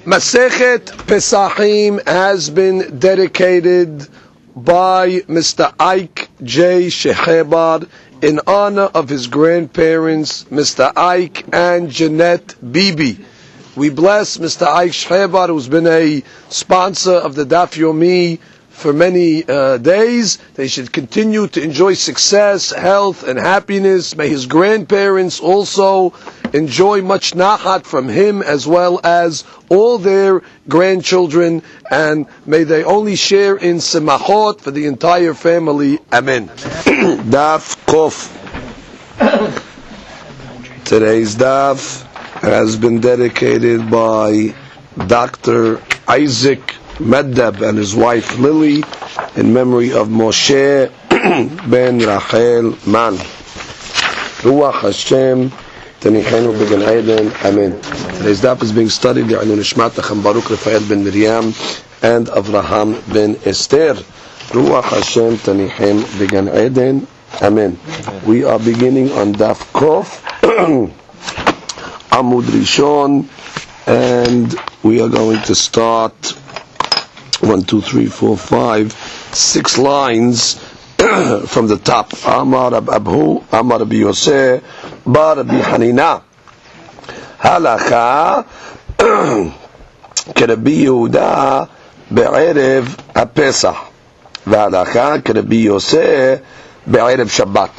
Masechet Pesachim has been dedicated by Mr. Ike J. Shehebar in honor of his grandparents, Mr. Ike and Jeanette Bibi. We bless Mr. Ike Shehebar, who's been a sponsor of the Daf Yomi for many days. They should continue to enjoy success, health, and happiness. May his grandparents also enjoy much nachat from him, as well as all their grandchildren, and may they only share in simachot for the entire family. Amen. Daf Kof. Today's daf has been dedicated by Dr. Isaac Meddeb and his wife Lily in memory of Moshe ben Rachel Man. Ruach Hashem Tanichenu Began Eden. Amen. Today's daf is being studied by Nishmat Acham Baruch Rafael ben Miriam and Avraham ben Esther. Ruach Hashem Tanichem Began Eden. Amen. We are beginning on daf Kof Amud Rishon, and we are going to start 1, 2, 3, 4, 5, 6 lines from the top. Amar Abhu, Amar Rabbi Yosef, Bar Rabbi Hanina. Halakha Rabbi Yehuda be'erev HaPesach, v'halakha Rabbi Yosef be'erev Shabbat.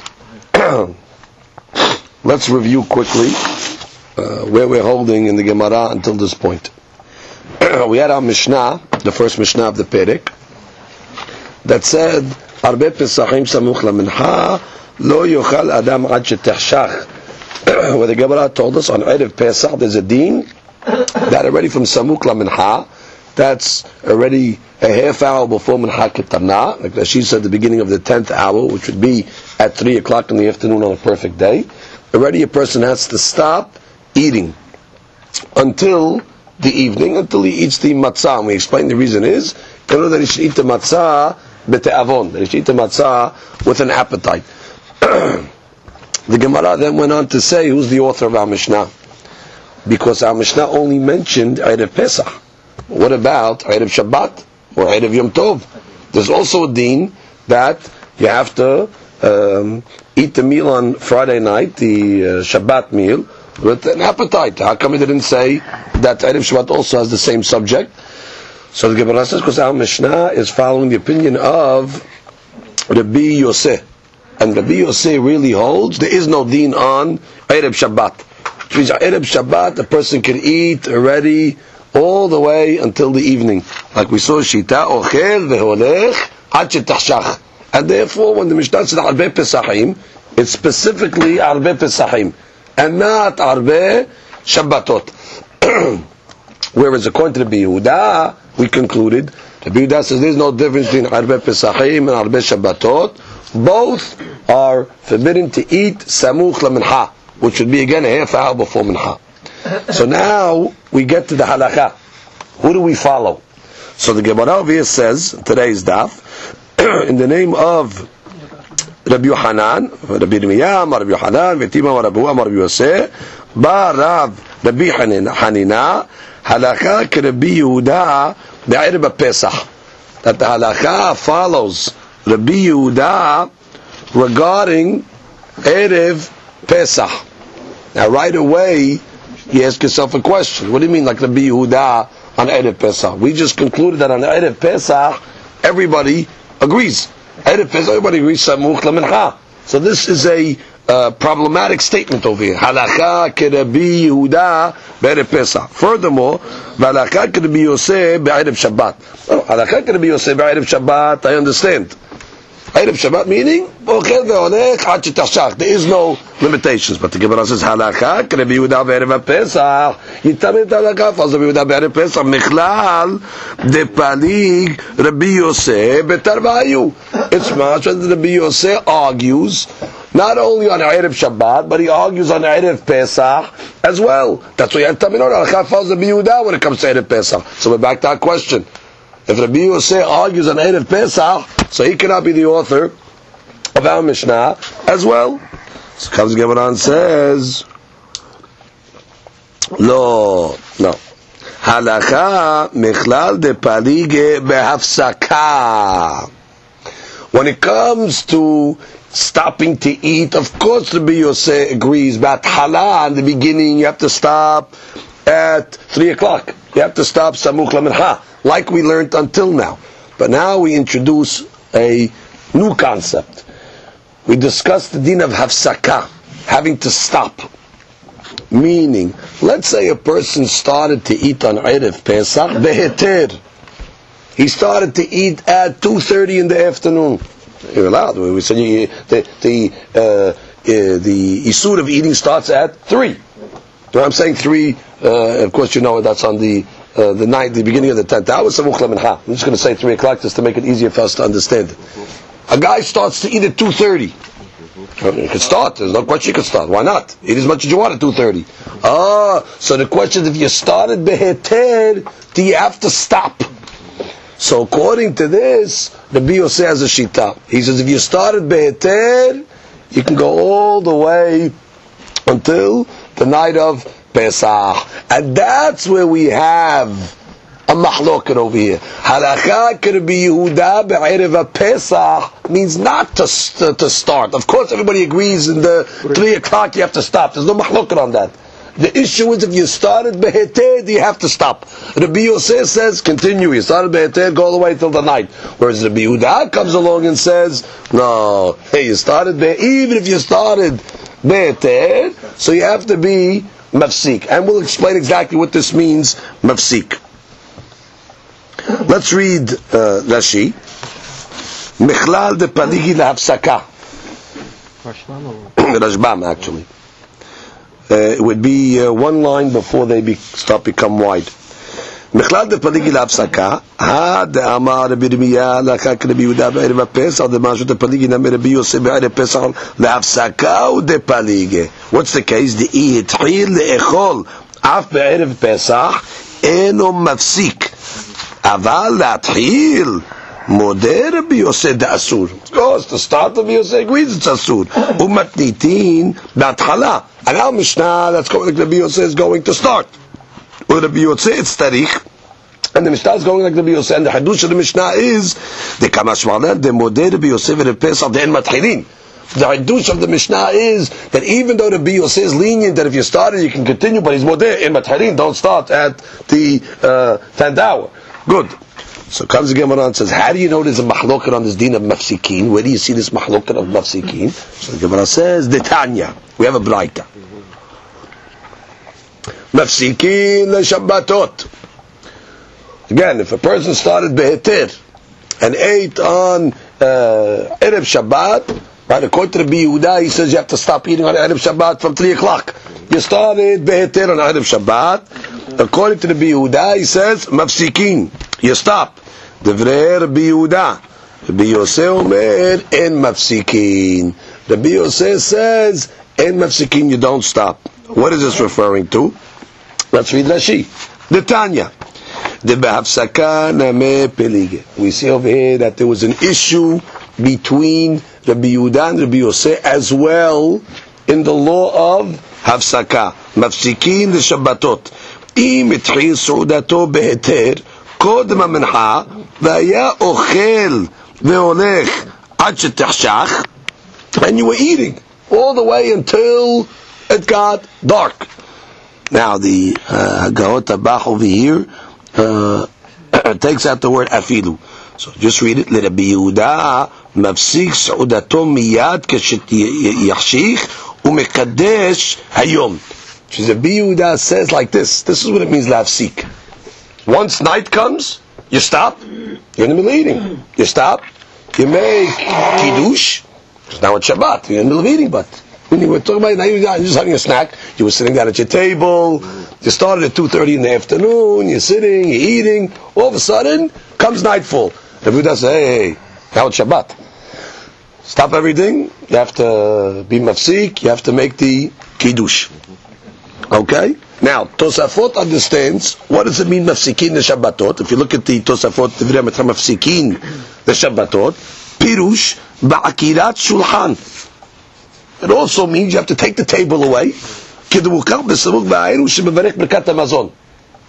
Let's review quickly where we're holding in the Gemara until this point. We had our Mishnah, the first Mishnah of the Perek, that said, Arbe Pesachim Samuch LaMincha Lo Yochal Adam Ad Shetechshach. Where the Gemara told us on Erev Pesach there's a deen that already from Samuch LaMincha, that's already a half hour before Mincha Ketana, like she said, the beginning of the 10th hour, which would be at 3 o'clock in the afternoon on a perfect day. Already a person has to stop eating until the evening, until he eats the matzah. And we explain the reason is in order that he should eat the matzah b'te'avon, that he should eat the matzah with an appetite. The Gemara then went on to say who's the author of our Mishnah, because our Mishnah only mentioned Erev Pesach. What about Erev Shabbat or Erev Yom Tov? There's also a deen that you have to eat the meal on Friday night, the Shabbat meal, with an appetite. How come it didn't say that Erev Shabbat also has the same subject? So the Gemara says because our Mishnah is following the opinion of Rabbi Yosef, and Rabbi Yosef really holds there is no deen on Erev Shabbat. Which means Erev Shabbat a person can eat already all the way until the evening, like we saw Shita Ochel veholech ad shetachshach. And therefore, when the Mishnah says Arbe Pesachim, it's specifically Arbe Pesachim, and not Arbe Shabbatot. Whereas according to Rabbi Yehuda, we concluded, Rabbi Yehuda says there's no difference between Arbe Pesachim and Arbe Shabbatot. Both are forbidden to eat Samuch LaMincha, which would be again a half hour before Mincha. So now we get to the halakha. Who do we follow? So the Gemara over here says, today's daf, in the name of Rabbi Yohanan, Rabbi Yirmiyah, Rabbi Yohanan, Vetima, Rabbi Hua, Rabbi Yosef, Ba Rav Rabbi Hanina, halakha ke Rabbi Yehuda be'erev Pesach. That the halakha follows Rabbi Yehuda regarding Erev Pesach. Now right away, you ask yourself a question. What do you mean like Rabbi Yehuda on Erev Pesach? We just concluded that on Erev Pesach, everybody agrees. Erev Pesach, everybody agrees Samuch LaMincha. So this is a problematic statement over here. Halakha ke Rabbi Yehuda be'erev Pesach. Furthermore, halakha ke Rabbi Yosef be'erev Shabbat. Halakha ke Rabbi Yosef be'erev Shabbat, I understand. Erev Shabbat meaning there is no limitations. But the Gemara says halakha ke Rabbi Yehuda be'erev Pesach. Yitamid halakha faz Rabbi Yehuda be'erev Pesach michlal de palig Rabbi Yosef betarvayu. It's much that Rabbi Yosef argues not only on Erev Shabbat, but he argues on Erev Pesach as well. That's why you have to know halakha faz Rabbi Yehuda when it comes to Erev Pesach. So we're back to our question. If Rabbi Yosef argues on Erev Pesach, so he cannot be the author of our Mishnah as well. So comes the Gemara and says, no. Halacha mechlal de palige behafsaka. When it comes to stopping to eat, of course the Rabbi Yosef agrees. But hala in the beginning, you have to stop at 3 o'clock. You have to stop samuch lamincha, like we learned until now. But now we introduce a new concept. We discussed the din of hafsaka, having to stop. Meaning, let's say a person started to eat on Erev Pesach, beheter. He started to eat at 2:30 in the afternoon. You're allowed. We said the isur of eating starts at 3. I'm saying 3. Of course, you know that's on the night, the beginning of the 10th hour. I'm just going to say 3 o'clock just to make it easier for us to understand it. A guy starts to eat at 2:30. You can start. There's no question you can start. Why not? Eat as much as you want at 2:30. So the question is, if you started beheter, do you have to stop? So according to this, the Rabbi Yosef has a shita. He says if you started beheter, you can go all the way until the night of Pesach. And that's where we have a mahloket over here. Halakha could be Yehuda be'erev Pesach means not to start. Of course, everybody agrees in the 3 o'clock you have to stop. There's no mahloket on that. The issue is if you started beheter, you have to stop. Rabbi Yosef says continue. You started beheter, go all the way till the night. Whereas Rabbi Yehuda comes along and says no. Hey, you started even if you started beheter, so you have to be mafsik. And we'll explain exactly what this means, mafsik. Let's read Rashi. Mechlal de paligi lahafsaka. Rashbam, actually. It would be one line before they become wide. Mechlal de paligi lahafsaka. Ha de amar Rabbi Yirmiyah lachak Rabbi Yehuda be'erev Pesach de mashut de paligi nam Rabbi Yosef be'erev Pesach lahafsaka u de paligi. What's the case? The itchil le'echol af be'erev Pesach eno mafsik. Aval להתחיל מודה רבי יוסף דאסור. Of course, the start of Yosef agrees it's asur. ומתניתין בהתחלה. And our Mishnah, that's going like Rabbi Yosef is going to start. With Rabbi Yosef it's tarikh. And the Mishnah is going like Rabbi Yosef. And the hadush of the Mishnah is the kamashmalan de mode Rabbi Yosef and Pesach de en matchilin. The hadush of the Mishnah is that even though Rabbi Yosef is lenient that if you started you can continue, but he's modeh in matchilin, don't start at the 10th hour. Good. So comes the Gemara and says, how do you know there's a mahloket on this din of mafsikin? Where do you see this mahloket of mafsikin? So the Gemara says, the Tanya. We have a braita. Mafsikin le-shabbatot. Again, if a person started beheter and ate on Erev Shabbat, right, according to Rabbi Yehuda, he says you have to stop eating on Erev Shabbat from 3 o'clock. You started beheter on Erev Shabbat. According to Rabbi Yehuda, he says mafsikin. You stop. Devrei Rabbi Yehuda. Rabbi Yosef omer en mafsikin. Rabbi Yosef says en mafsikin. You don't stop. What is this referring to? Let's read Rashi. The Tanya. The behafsaka name pelige. We see over here that there was an issue between Rabbi Yehuda and Rabbi Yosef as well in the law of hafsaka. Mafsikin the Shabbatot. אם התחיל סעודתו בהיתר קודם המנחה והיה אוכל והולך עד שתחשך, and you were eating all the way until it got dark. Now the Hagahot Abach over here takes out the word afilu. So just read it. לרבי יהודה מפסיק סעודתו מיד כשתחשיך ומקדש היום. Rabbi Yehuda says like this. This is what it means lafsik. Once night comes, you stop. You're in the middle of eating. You stop. You make kiddush. Because now it's Shabbat. You're in the middle of eating. But when you were talking about now, you're just having a snack. You were sitting down at your table. You started at 2:30 in the afternoon. You're sitting. You're eating. All of a sudden comes nightfall. Rabbi Yehuda says, "Hey, now it's Shabbat. Stop everything. You have to be mafsik. You have to make the kiddush." Okay? Now, Tosafot understands, what does it mean, mafsikin the Shabbatot? If you look at the Tosafot, mafsikin the Shabbatot, pirush ba'akirat shulchan. It also means you have to take the table away.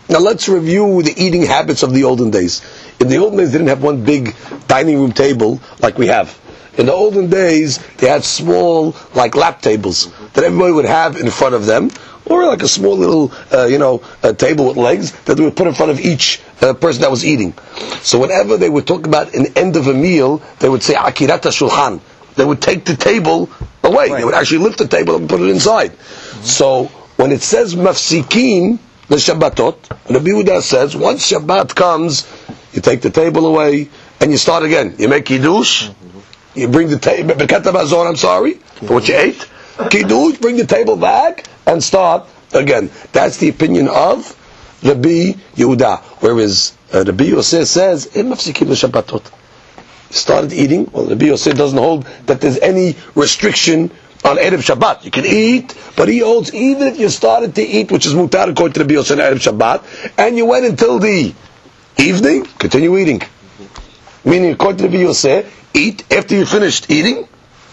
Now let's review the eating habits of the olden days. In the olden days, they didn't have one big dining room table like we have. In the olden days, they had small, like lap tables that everybody would have in front of them, or like a small little, a table with legs that they would put in front of each person that was eating. So whenever they would talk about an end of a meal, they would say akirat shulchan. They would take the table away. Right. They would actually lift the table and put it inside. Mm-hmm. So when it says mafsikin, the Shabbatot, Rabbi Yehuda says, once Shabbat comes, you take the table away and you start again. You make kiddush, you bring the table, Birkat HaMazon, I'm sorry, for what you ate. Kiddush, bring the table back and start again. That's the opinion of Rabbi Yehuda. Whereas Rabbi Yosef says, mafsikin the Shabbatot. You started eating, well, Rabbi Yosef doesn't hold that there's any restriction on Erev Shabbat. You can eat, but he holds even if you started to eat, which is mutar according to Rabbi Yosef on Erev Shabbat, and you went until the evening, continue eating. Meaning, according to Rabbi Yosef, eat after you finished eating,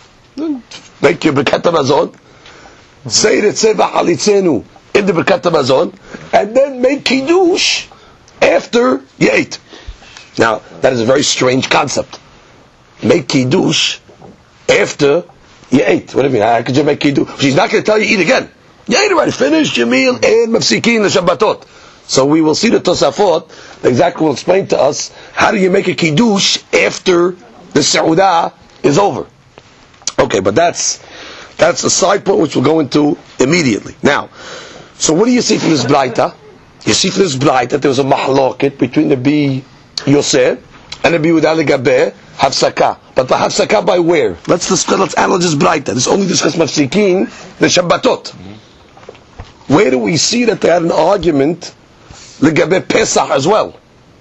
make your Birkat HaMazon, say Retzeva Halitzenu in the Birkat HaMazon, and then make Kiddush after you ate. Now, that is a very strange concept. Make Kiddush after you ate. What do you mean? How could you make kiddush? She's not going to tell you eat again. You ate already. Finished your meal and mafsikin the Shabbatot. So we will see the Tosafot. The exact will explain to us how do you make a kiddush after the Seudah is over. Okay, but that's a side point which we'll go into immediately. Now, so what do you see from this Braita? You see from this Braita that there was a mahloket between the Rabbi Yosef and Rabbi Yehuda Legabeh Hafsaka. But the Hafsaka by where? Let's analyze this Braita. This only discuss Mafsikin, the Shabbatot. Where do we see that they had an argument Legabeh Pesach as well?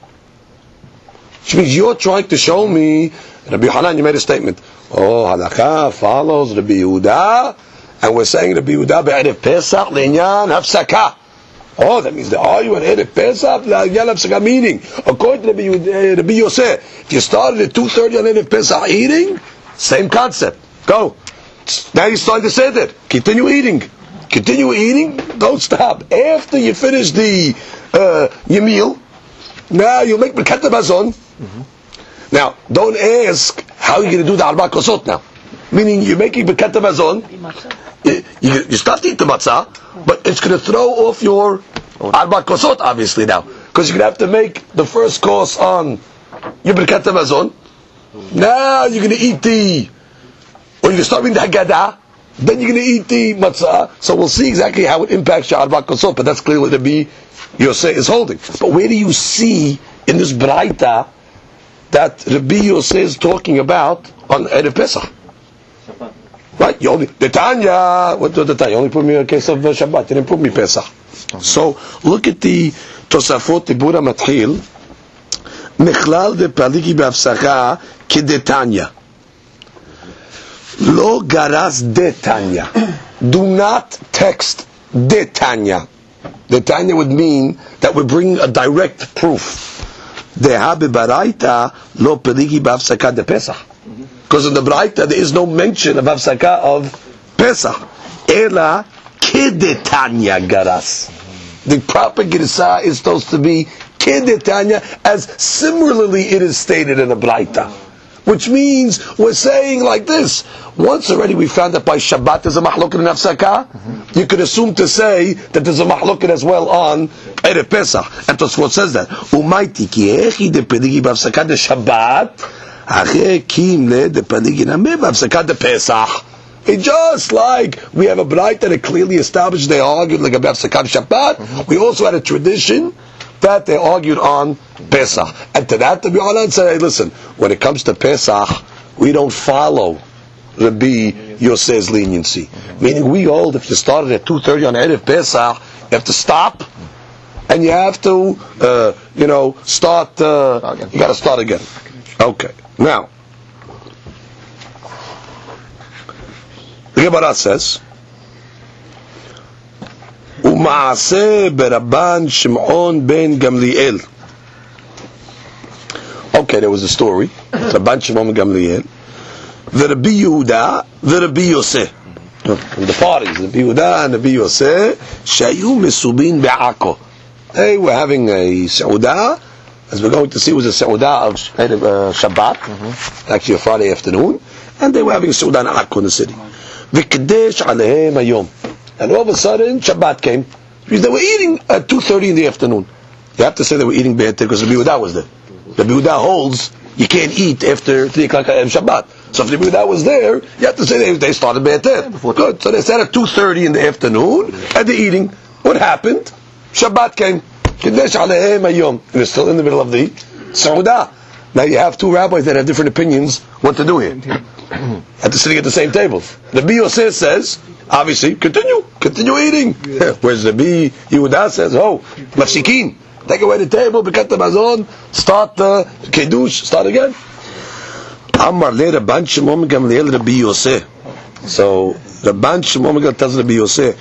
Which means you're trying to show me, Rabbi Hanan, you made a statement. Oh, Halakha follows Rabbi Yehuda, and we're saying Rabbi Yehuda be'erev Pesach le'inyan Hafsaka. Oh, that means they argue on Erev Pesach, meaning, according to Rabbi Yosef, if you started at 2:30 on Erev Pesach eating, same concept. Go. Now you start to say that. Continue eating. Continue eating, don't stop. After you finish your meal, now you make Birkat HaMazon. Now, don't ask how you're going to do the Arba Kosot now. Meaning, you're making Birkat HaMazon. You start to eat the matzah, but it's going to throw off your Arba Kosot, obviously, now. Because you're going to have to make the first course on your Birkat HaMazon. Now you're going to eat or you can start reading the Haggadah, then you're going to eat the matzah. So we'll see exactly how it impacts your Arba Kosot, but that's clearly what Rabbi Yosef is holding. But where do you see in this Braita that Rabbi Yosef is talking about on Erev Pesach? Right, you only the Tanya. What was the Tanya? You only put me in a case of Shabbat. You didn't put me Pesach. So look at the Tosafot Tibura Matchil. Mechlal de Paligi be'Hafsaka kedetanya. Lo garas de Tanya. Do not text de Tanya. De Tanya would mean that we're bringing a direct proof. Deha bebaraita lo Paligi be'Hafsaka de Pesach. Because in the Braita there is no mention of Hafsaka of Pesach. Ela kedetanya garas. The proper Girsa is supposed to be kedetanya, as similarly it is stated in the Braita. Which means we're saying like this. Once already we found that by Shabbat there's a mahloket in Hafsaka. You could assume to say that there's a mahloket as well on Erev Pesach. And that's what says that. Umaiti ki echi de pedigi b'Hafsaka de Shabbat. It's just like we have a Braita that clearly established they argued like about Hafsakat Shabbat. We also had a tradition that they argued on Pesach. And to that, the Bi'alan said, hey, listen, when it comes to Pesach, we don't follow Rabbi Yosef's leniency. Meaning we hold if you started at 2:30 on Erev Pesach, you have to stop and you have to, start, you got to start again. Okay. Now, the Gemara says, "U'ma'aseh berabban Shimon ben Gamliel." Okay, there was a story. Rabban Shimon ben Gamliel, the Rabbi Yehuda, the Rabbi Yosef, from the parties, Rabbi Yehuda and Rabbi Yosef, shayu mesubin be'Akko. Hey, we're having a Seudah, as we're going to see, it was a Seudah of Shabbat, actually a Friday afternoon, and they were having a Seudah in Akko in the city. V'kadesh alehem hayom. And all of a sudden, Shabbat came, because they were eating at 2:30 in the afternoon. You have to say they were eating Be'eter because the Yehuda was there. The Yehuda holds you can't eat after 3 o'clock on Shabbat. So if the Yehuda was there, you have to say they started Be'eter. Good. So they sat at 2:30 in the afternoon and they're eating. What happened? Shabbat came. Kadesh alehem hayom. And it's still in the middle of the Seudah. Now you have two rabbis that have different opinions what to do here. At the sitting at the same table. The Bi Yosef says, obviously, continue eating. Whereas the Bi Yehuda says, mafsikin, take away the table, bekat the mazon, start the kiddush, start again. Amar le Rabban Shimon Gamliel Rabbi Yosef. So Rabban Shimon Gamliel tells Rabbi Yosef,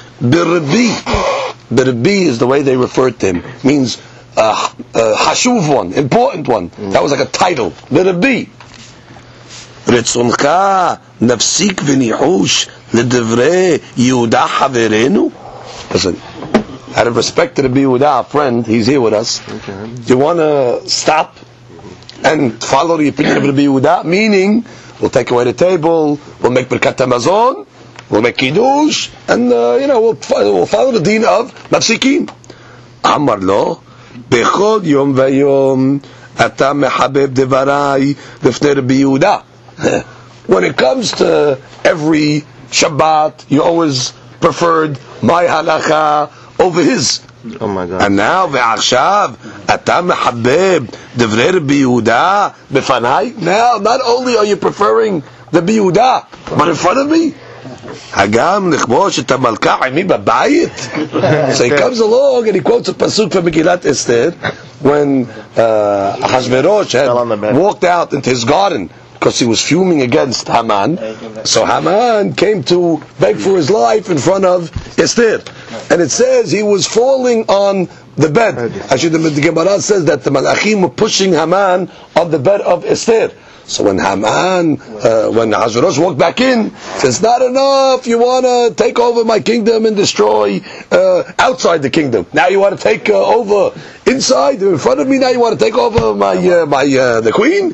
Birbi is the way they refer to him. Means hashuv one, important one. That was like a title. Birbi. Retzoncha nafsik v'nihush ledevre Yehuda haverenu. Listen, out of respect to the Yehuda, our friend, he's here with us. Okay. You want to stop and follow the opinion of the Yehuda? Meaning, we'll take away the table, we'll make Birkat HaMazon, we'll make Kiddush, and we'll follow the deen of Mafsikin. Amar lo, bechol yom vayom, ata mehabeb devarai, lefnei Rabbi Yehuda. When it comes to every Shabbat, you always preferred my halacha over his. Oh my God! And now, ve'achshav, ata mehabeb devrei Rabbi Yehuda befanai. Now, not only are you preferring the Rabbi Yehuda, but in front of me. Hagam nechbosh et hamalka imi babayit. So he comes along and he quotes a pasuk from Megillat Esther when Ahashverosh had walked out into his garden because he was fuming against Haman. So Haman came to beg for his life in front of Esther. And it says he was falling on the bed. Actually, the Gemara says that the Malachim were pushing Haman on the bed of Esther. So when Haman, when Ahasuerus walked back in, says, not enough, you want to take over my kingdom and destroy outside the kingdom. Now you want to take over inside, in front of me, now you want to take over the queen?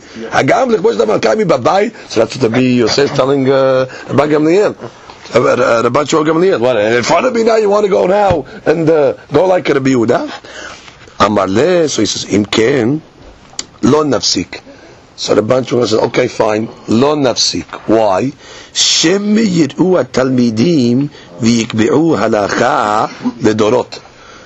So that's what the Bi Yosef is telling Rabban Gamliel. Rabban Shimon Gamliel. What, in front of me now you want to go now and go like Rabbi Yehuda? Amar le, so he says, Im ken, lo nafsik. So the bunch of us said, okay, fine. Lo nafsik. Why? Shem yir'u at-talmidim v'yikbi'u halacha ledorot.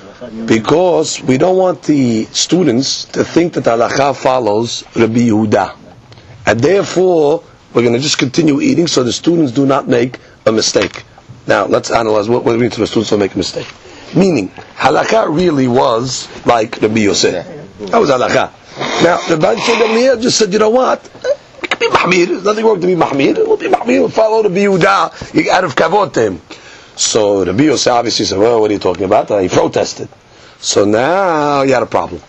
Because we don't want the students to think that halacha follows Rabbi Yehuda. And therefore, we're going to just continue eating so the students do not make a mistake. Now, let's analyze what we mean to the students don't make a mistake. Meaning, halakha really was like Rabbi Yosef. That was halakha. Now, the Rabban Gamliel just said, you know what? It could be mahmir. There's nothing wrong to be mahmir. We'll be mahmir. We'll follow Rabbi Yehuda out of kavod to him. So Rabbi Yosef obviously said, well, what are you talking about? He protested. So now you had a problem.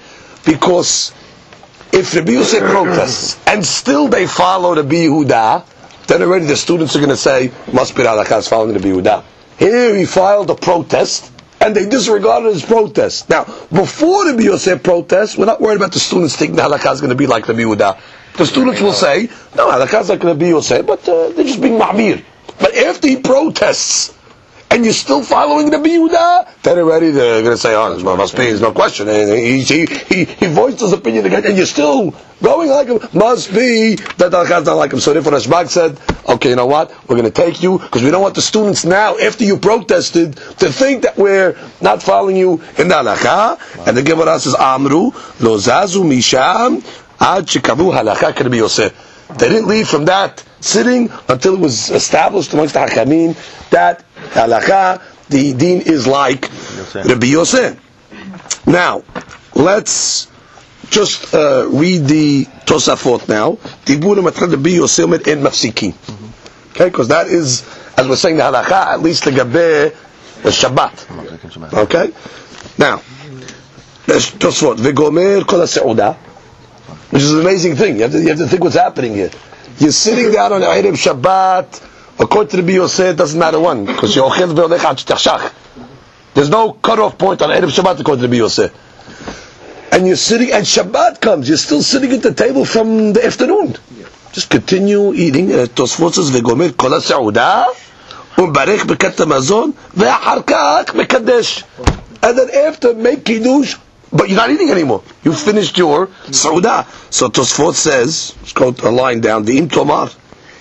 Because if Rabbi Yosef protests and still they follow Rabbi Yehuda, then already the students are going to say, must be halakha is following Rabbi Yehuda. Here he filed a protest, and they disregarded his protest. Now, before Rabbi Yosef protests, we're not worried about the students thinking the halakha is going to be like Rabbi Yehuda. The students will say, no, halakha is like Rabbi Yosef, but they're just being mahmir. But after he protests, and you're still following Rabbi Yehuda, then already they're going to say, oh, must be, there's no question. And he voiced his opinion again, and you're still going like him. Must be that halakha is not like him. So therefore Rashbag said, okay, you know what? We're going to take you, because we don't want the students now, after you protested, to think that we're not following you in the halakha. And the Gemara says, Amru, lo zazu misham, ad shekavu halakha Rabbi Yosef. They didn't leave from that sitting until it was established amongst the Hakamim that halakha, the deen is like Rabbi Yosef. Now, let's just read the Tosafot now. Tiburim atchad Rabbi Yosef in mafsikin. Okay, because that is, as we're saying, the halakha, at least the gabe Shabbat. Okay? Now, Tosafot, v'gomer kol ha'seudah, which is an amazing thing. You have to think what's happening here. You're sitting down on Erev Shabbat, according to the Rabbi Yosef, it doesn't matter when, because you're ochel ve'olech ad shtachshach. There's no cutoff point on Erev Shabbat according to Rabbi Yosef. And you're sitting, and Shabbat comes, you're still sitting at the table from the afternoon. Just continue eating. Tosfot says, "Vegomer kol ha'seudah, u'mbarech b'kat hamazon, ve'achar kach mekadesh." And then after, make kiddush, but you're not eating anymore. You finished your seudah. So Tosfot says, let's go a line down, V'im tomar,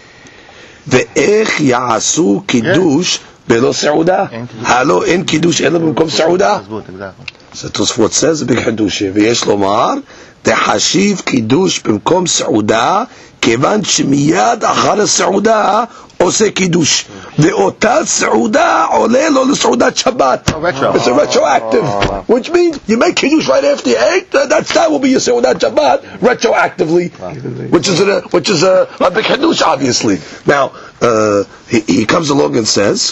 ve'ech ya'asu kiddush belo seudah, halo en kiddush ela b'mkom seudah. So Tosfot says, a big hadush here, v'yesh lomar, דחשיב קידוש במקום סעודה כיוון שמיד אחר הסעודה עושה קידוש ואותה סעודה עולה לו לסעודת שבת. It's a retroactive, which means you make קידוש right after you ate, that will be your סעודת שבת retroactively, which is a big hadush obviously. Now he comes along and says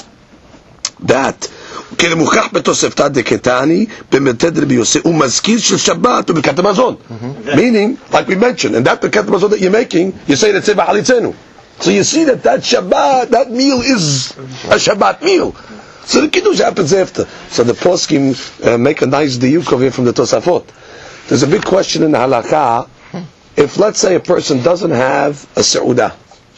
that כלמוכח בתוספתא דקטני במתד רבי יוסף הוא מזכיר של שבת וברכת המזון. Meaning, like we mentioned, and that ברכת המזון that you're making, you say that tzeva halitzenu. So you see that Shabbat, that meal is a Shabbat meal. So the kiddush happens after. So the poskim make a nice diuk over here from the Tosafot. There's a big question in the halakha. If, let's say, a person doesn't have a seudah,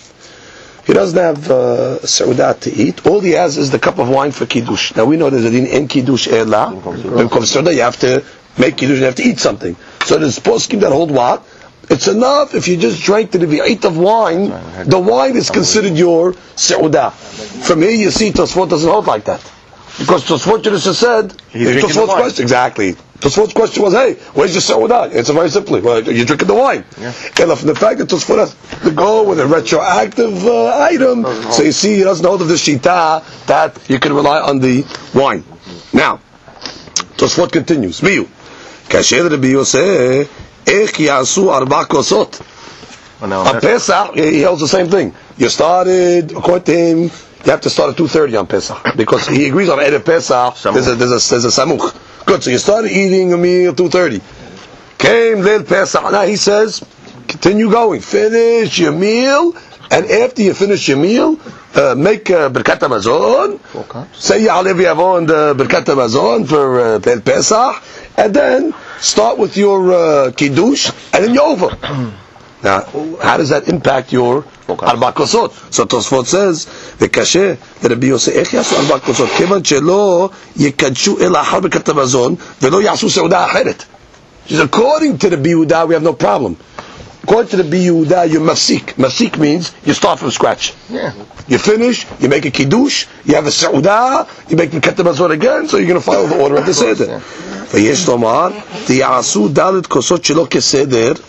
he doesn't have seudah to eat, all he has is the cup of wine for kiddush. Now we know there's a din in kiddush ela. You have to make kiddush, you have to eat something. So there's poskim that hold what? It's enough if you just drank the revi'it of wine, the wine is considered your seudah. From here you see Tosfot doesn't hold like that. Because Tosfot just said, Tosfot's question, exactly. Tosfot's question was, hey, where's your seudah? It's very simply, well, you're drinking the wine. Yeah. And from the fact that Tosfot has to go with a retroactive item, so you see he doesn't hold of the shita that you can rely on the wine. Now, Tosfot continues, Miyu, Kasher Rabbi Yosef, Ech yasu arba kosot. On Pesach, he holds the same thing. You started, according to him, you have to start at 2:30 on Pesach, because he agrees on Erev Pesach. There's a samuch. Good. So you started eating a meal 2:30. Came Leil Pesach. Now he says, continue going. Finish your meal, and after you finish your meal, make Birkat Hamazon. Say Ya'alev Yavon the Birkat Hamazon for Leil Pesach, and then start with your kiddush, and then you're over. Now, how does that impact your arba kosot? So Tosfot says, "V'kasher Rabbi Yosef ech yasu arba kosot kevan shelo yekadshu el achar b'kat hamazon v'lo yasu seudah acheret." According to the Rabbi Yehuda, we have no problem. According to the Rabbi Yehuda, you're mafsik. Mafsik means you start from scratch. Yeah. You finish, you make a kiddush, you have a seudah, you make b'kat hamazon again, so you're going to follow the order of the seder. V'yesh lomar v'yasu dalet kosot shelo keseder.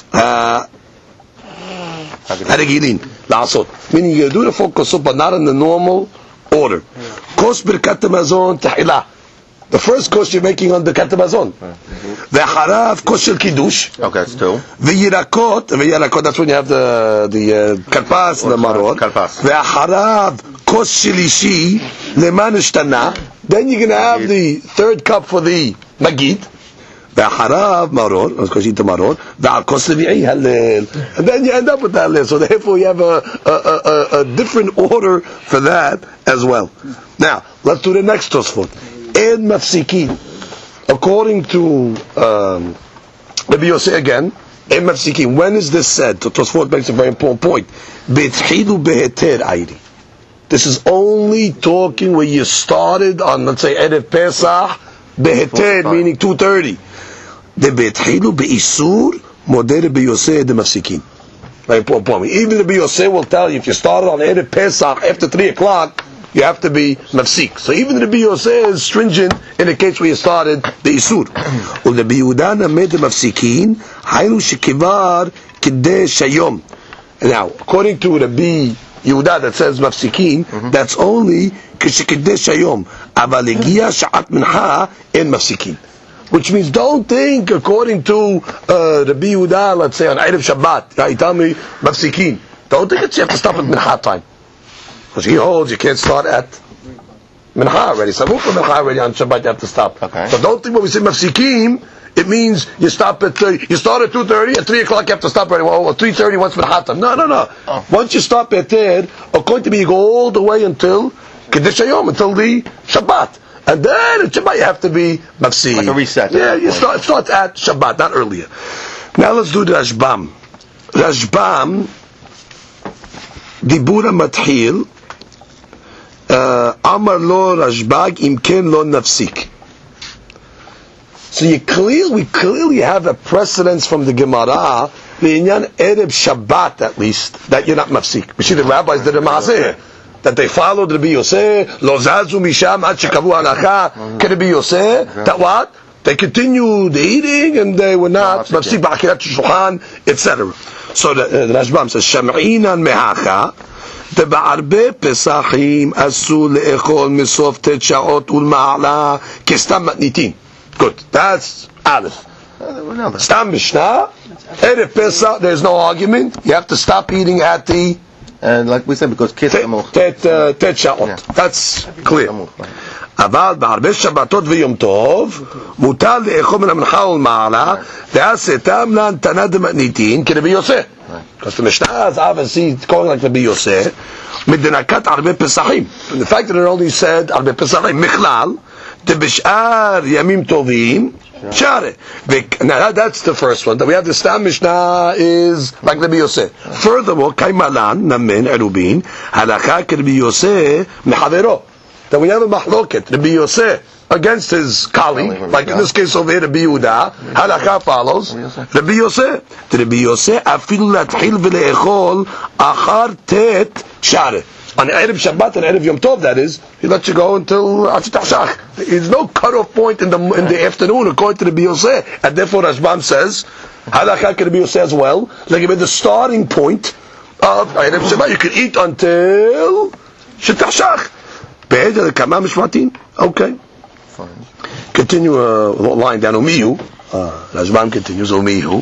Meaning you do the four kosot, but not in the normal order. Kos birkat hamazon tahila. The first kos you're making on birkat hamazon. Ve'harav kos shel kiddush. Okay, that's two. Ve'yirakot, that's when you have the karpas and the maror. Ve'harav kos shelishi leman ishtana. Then you're going to have the third cup for the magid. Ve'harav maror, because you eat the maror. Ve'akos levi'i halel. And then you end up with that list. So therefore you have a different order for that as well. Now, let's do the next Tosfot. En mafsikin. According to Rabbi Yosef again, en mafsikin. When is this said? Tosfot makes a very important point. Betchilu beheter ayri. This is only talking where you started on, let's say, Erev Pesach, beheter, meaning 2:30. The betchilu beisur modeh Rabbi Yosef de mafsikin. Very important point. Even Rabbi Yosef will tell you if you started on Erev Pesach after 3 o'clock, you have to be mafsik. So even Rabbi Yosef is stringent in the case where you started the isur. Rabbi Yehuda made the mafsikin haynu shekivar kidei shayom. Now, according to Rabbi Yehuda that says mafsikin, that's only kidei shayom. Aval egia sha'at mincha en mafsikin. Which means don't think according to Rabbi Yehuda, let's say on Erev Shabbat, you tell me mafsikin. Don't think that you have to stop at mincha time. Because he holds you can't start at mincha already. Samuk for mincha already on Shabbat you have to stop. Okay. So don't think when we say mafsikim, it means you stop at you start at 2:30, at 3 o'clock you have to stop already. Well, 3:30 once mincha time. No. Oh. Once you stop at there, according to me, you go all the way until Kiddush Hayom, until the Shabbat. And then at Shabbat you have to be mafsik. Like a reset. Yeah, you start at Shabbat, not earlier. Now let's do the Rashbam. Rashbam, Dibura Mathil, Amar lo Rashbag, Imken lo nafsik. So we clearly have a precedence from the Gemara, the Inyan Erev Shabbat at least, that you're not mafsik. We see the rabbis did a maaseh, that they followed Rabbi Yosef, lo zazu misham ad shekavu halacha, Rabbi Yosef, that what? They continued eating and they were not mafsik ba'akirat shulchan, etc. So the Rashbam says, Sham'inan mehacha, the ba'arbe pesachim asu le'echol misof tet sha'ot ulma'ala kistam matnitin. Good. That's Aleph. Stam Mishnah, Erev Pesach, there's no argument. You have to stop eating at the... And like we said, because kids Tet Sha'ot. That's clear. אבל בהרבה שבתות ויום טוב מותר לאכול מן המנחה ולמעלה ועשיתם להנתנה דמתניתין כרבי יוסף. Because the Mishnah is obviously calling like Rabbi Yosef מדנקת הרבה פסחים. The fact that it only said הרבה פסחים מכלל דבשאר ימים טובים share. Now that's the first one. That we have the Stam Mishnah is like Rabbi Yosef. Furthermore, Kaimalan Namin Erubin Halakha Rabbi Yosef Mehavero. That we have a mahloket, Rabbi Yosef against his colleague, like in this case over here, Rabbi Yehuda. Halakha follows Rabbi Yosef. Rabbi Yosef afilu latchil v'leechol achar tet share. On Erev Shabbat and Erev Yom Tov, that is, he lets you go until Atzit Hashach. There's no cutoff point in the afternoon according to Rabbi Yosef, and therefore Rashbam says, Halakha Rabbi Yosef as well, like the starting point of Erev Shabbat. You can eat until Atzit Hashach. Okay. Fine. Continue line down. Umiyu. Rashbam continues. Umiyu.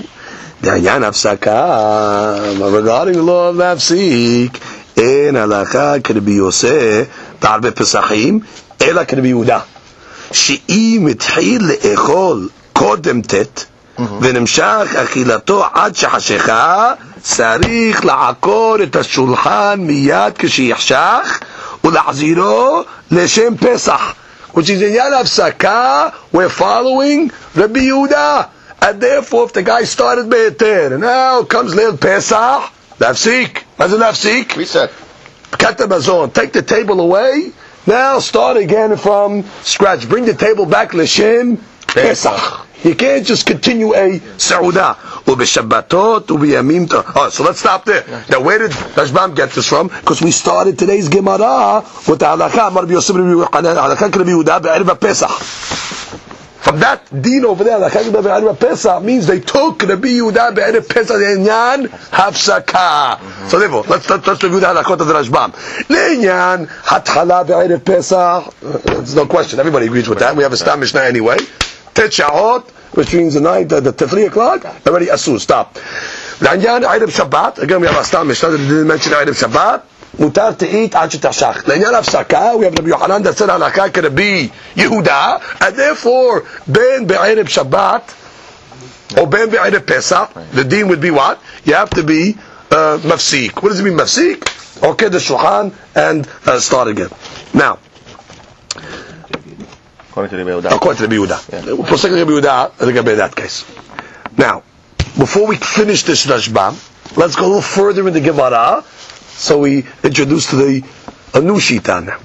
Regarding the law of Nafsik. אין הלכה כרבי יוסף בערבי פסחים, אלא כרבי יהודה. שאם התחיל לאכול קודם תת, ונמשך אכילתו עד שחשיכה, צריך לעקור את השולחן מיד כשיחשך, ולהחזירו לשם פסח. Which is עניין הפסקה, we're following רבי יהודה. And therefore, if the guy started בהיתר, and now comes Leil Pesach, Nafsik. What's a nafsik? Reset. Cut the bazon. Take the table away. Now start again from scratch. Bring the table back. L'shem Pesach. You can't just continue a Saudah. Ubeshabbatot, ubiyamim. So let's stop there. Now where did Rashbam get this from? Because we started today's Gemara with the halakha. Rabbi Yosef halakha Rabbi Yehuda be'erev Pesach. From that deen over there, Pesach means they took Rabbi Yehuda be'erev Pesach le'inyan hafsaka. So therefore, let's review the halakot of the Rashbam. Le'inyan hatchala be'erev Pesach. There's no question. Everybody agrees with that. We have a Stam Mishnah anyway. Tet Sha'ot, which means the night, the 3 o'clock, already asur. Stop. Le'inyan erev Shabbat. Again, we have a Stam Mishnah that didn't mention erev Shabbat. Mutar to eat עד שתחשך. לעניין הפסקה, we have Rabbi Yochanan that said halakha כרבי יהודה, and therefore, בין בערב שבת, or בין בערב Pesach, the deen would be what? You have to be mafsik. What does it mean mafsik? Okay, the shulchan, and start again. Now, According to Rabbi Yehuda. According to Rabbi Yehuda. We'll proceed to Rabbi Yehuda in that case. Now, before we finish this Rashbam, let's go a little further in the Gemara. So we introduce to the a new shita now.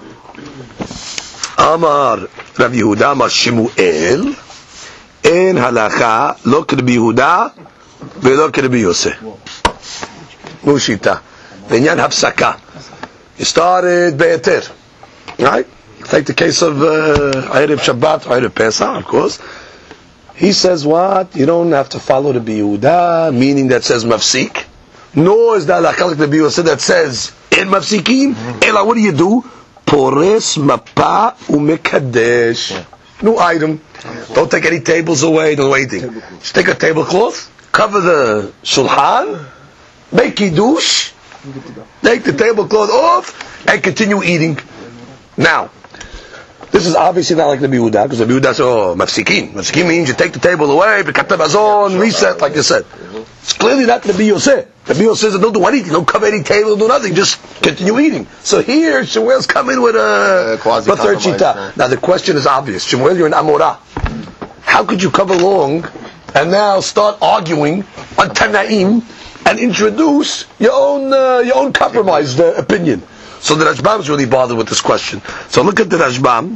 Amar Rabbi Yehuda Amar Shemuel En halakha lo k'Rabbi Yehuda ve'lo k'Rabbi Yosef. New shita. V'inyan hafsaka. You started be'eter. Right? Take the case of Erev Shabbat, Erev Pesach, of course. He says what? You don't have to follow Rabbi Yehuda, meaning that says mafsik. Nor is that halakha like Rabbi Yosef that says in mafsikim. Ela, what do? Pores mapa umekadesh. New item. Don't take any tables away. Don't do anything. Just take a tablecloth, cover the shulchan, make kiddush, take the tablecloth off, and continue eating. Now, this is obviously not like the Rabbi Yehuda, because the Rabbi Yehuda says, oh, mafsikin. Mafsikin means you take the table away, bekat bazon, reset, like you said. It's clearly not the Rabbi Yosef. Rabbi Yosef says, don't do anything, don't cover any table, don't do nothing, just continue eating. So here, Shemuel's come in with a third shita. Now the question is obvious. Shemuel, you're an Amorah. How could you come along and now start arguing on Tanaim and introduce your own compromised opinion? So the Rashbam is really bothered with this question. So look at the Rashbam.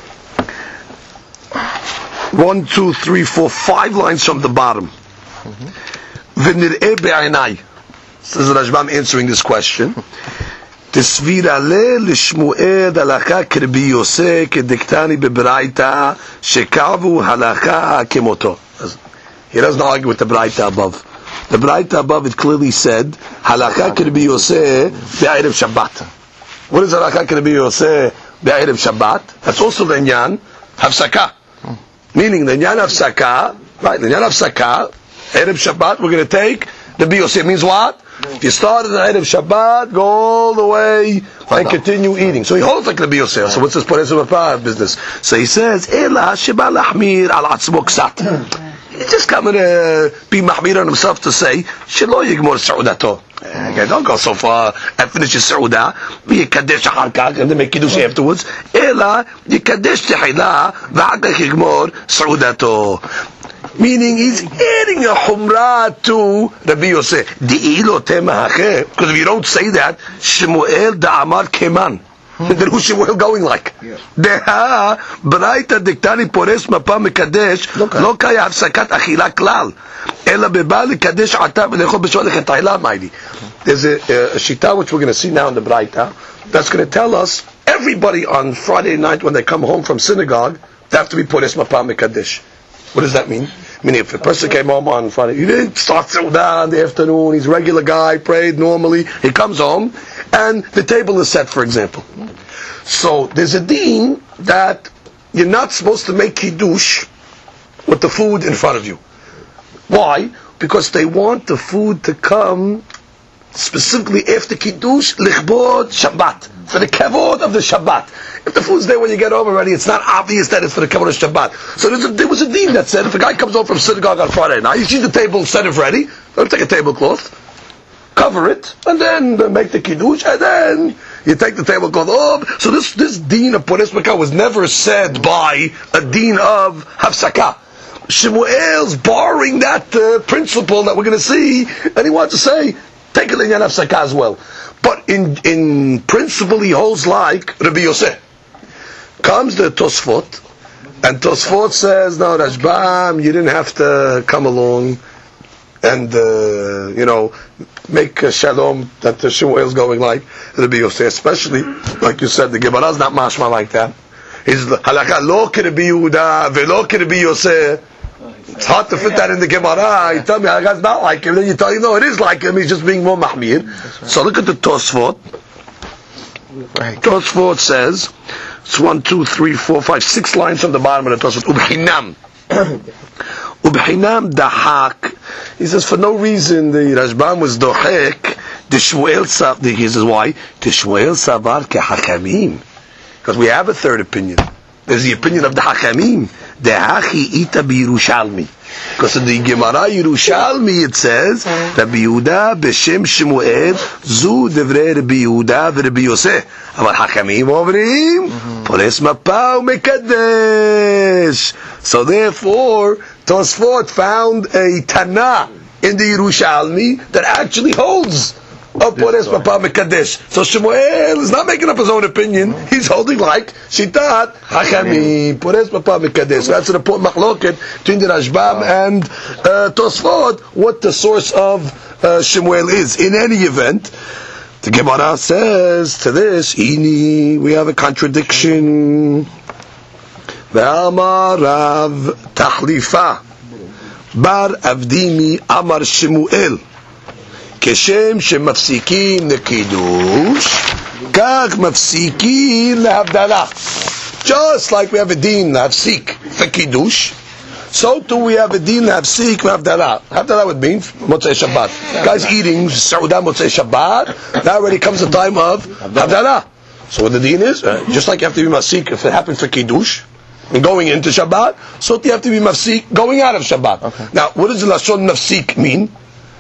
1, 2, 3, 4, 5 lines from the bottom. V'nir'eh be'aynai. This is the Rashbam answering this question. Tisvira le l'shmuel halakha kirbi yoseh kediktani bebraita shekavu halakha kemoto. He doesn't argue with the braita above. The braita above it clearly said halakha kirbi yoseh be'erev Shabbat. What is halakha kirbi yoseh be'erev Shabbat? That's also the inyan hafsaka. Meaning the inyan hafsaka, right? The inyan hafsaka, erev Shabbat. We're going to take the biyoseh. Means what? If you start in the Erev Shabbat, go all the way and continue eating. So he holds like Rabbi Yosef. So what's this Paresu business? So he says, Ela sheba lahmir al atzmo ksat. He's just coming to be mahmir on himself to say, Shelo yigmor sa'udato. Okay, don't go so far and finish your sa'udah. Be yikadesh achar kach and then make kiddush afterwards. Ela yikadesh tehila v'achar yigmor sa'udato. Meaning he's adding a humrah to Rabbi Yosef. Because if you don't say that, Shemuel da'amar keman. Then who's Shemuel going like? Deha b'raita diktani pores mapa mekadesh lo kaya hafsakat achila klal. Ela beba lekadesh ata v'lechol b'shol lechetayla maydi. There's a shita which we're going to see now in the Braita that's going to tell us everybody on Friday night when they come home from synagogue they have to be pores mapa mekadesh. What does that mean? Meaning, if a person came home on Friday, he didn't start Seudah in the afternoon, he's a regular guy, prayed normally, he comes home, and the table is set, for example. So, there's a deen that you're not supposed to make kiddush with the food in front of you. Why? Because they want the food to come specifically after kiddush, lichbod Shabbat, for the kavod of the Shabbat. If the food's there when you get home already, it's not obvious that it's for the kavod of Shabbat. So there was a deen that said if a guy comes home from synagogue on Friday night, you see the table set it ready, don't take a tablecloth, cover it, and then make the kiddush, and then you take the tablecloth off. So this deen of Pores Mekah was never said by a deen of Hafsakah. Shemuel's borrowing that principle that we're going to see, and he wants to say, take it in Yan Hafsakah as well. But in principle he holds like Rabbi Yosef. Comes the Tosfot, and Tosfot says, no, Rashbam, you didn't have to come along and, make shalom that the Shemuel's going like Rabbi Yosef. Especially, like you said, the Gemara's not mashma like that. He's halakha lo ki Rabbi Yehuda velo ki Rabbi Yosef. It's hard to fit that in the Gemara. You tell me halakha's not like him, then you tell me, no, it is like him, he's just being more mahmir. Right. So look at the Tosfot. Tosfot says, it's 1, 2, 3, 4, 5, 6 lines from the bottom of the Tosfot. Ubhinam. Ubhinam dahak. He says, for no reason, the Rashbam was dohek. The Shmuel Savar. He says, why? The Shmuel Savar ke hakamim. Because we have a third opinion. There's the opinion of the hakamim. The hachi ita b'Yerushalmi. Because in the Gemara Yerushalmi it says, Rabbi Yehuda b'shem Shemuel zu devrei Rabbi Yehuda v'Rabbi Yosef. Aval hakamim omrim pores mapa u'mekadesh. So therefore, Tosfot found a Tana in the Yerushalmi that actually holds of Pores Mapa Mekadesh. So Shemuel is not making up his own opinion. He's holding like Shitat Hachamim Pores Mapa Mekadesh. So that's an important machloket between the Rashbam and Tosfot, what the source of Shemuel is. In any event, the Gemara says to this, we have a contradiction. Ve'amar Rav Tahlifa Bar Avdimi Amar Shemuel כשם שמפסיקים לקידוש, כך מפסיקים להבדלה. Just like we have a deen להפסיק for kiddush, so too we have a deen להפסיק להבדלה. Havdalah would mean Motzei Shabbat. Guys eating Sa'udah Motzei Shabbat, that already comes the time of Havdalah. So what the deen is, just like you have to be mafsik if it happened for kiddush, and going into Shabbat, so you have to be mafsik going out of Shabbat. Okay. Now, what does the Lashon mafsik mean?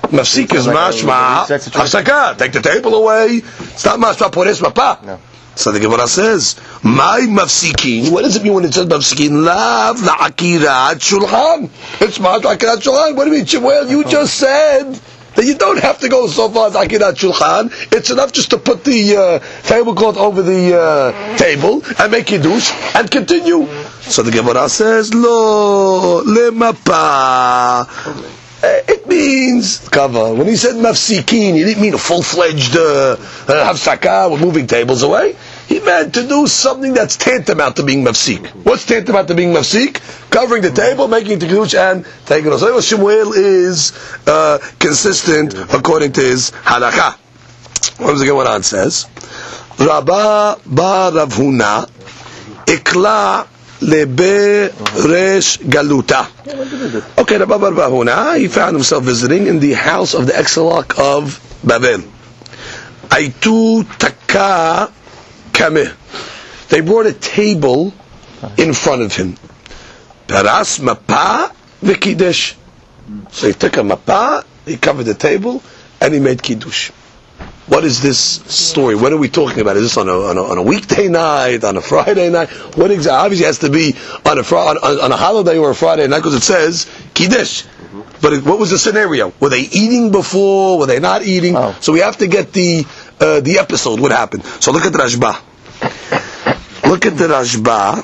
Mafsik is mashma hafsaka. Take the table away. It's not mashma pores mapa. No. So the Gemara says, "My mafsikin." What does it mean when it says mafsikin? Lav la'akirat shulchan. It's mashma akirat shulchan. What do you mean, Shmuel? You just said that you don't have to go so far as akirat shulchan. It's enough just to put the tablecloth over the table and make kiddush and continue. So the Gemara says, "Lo lemapa." It means cover. When he said mafsikin, he didn't mean a full-fledged hafsaka with moving tables away. He meant to do something that's tantamount to being mafsik. What's tantamount to being mafsik? Covering the table, making it to kiddush, and taking it. So Shmuel is consistent according to his halakha. What does the Gemara says? Rabba bar Rav Huna ikla lebe resh galuta. Okay, Rabba bar Huna, he found himself visiting in the house of the Exarch of Babel. Aitu taka kameh. They brought a table in front of him. Paras mapa v'kiddush. So he took a mapa, he covered the table, and he made kiddush. What is this story? What are we talking about? Is this on a weekday night, on a Friday night? What exactly? Obviously, it has to be on a holiday or a Friday night because it says kiddush. But what was the scenario? Were they eating before? Were they not eating? Oh. So we have to get the episode. What happened? So look at the Rashba. Look at the Rashba.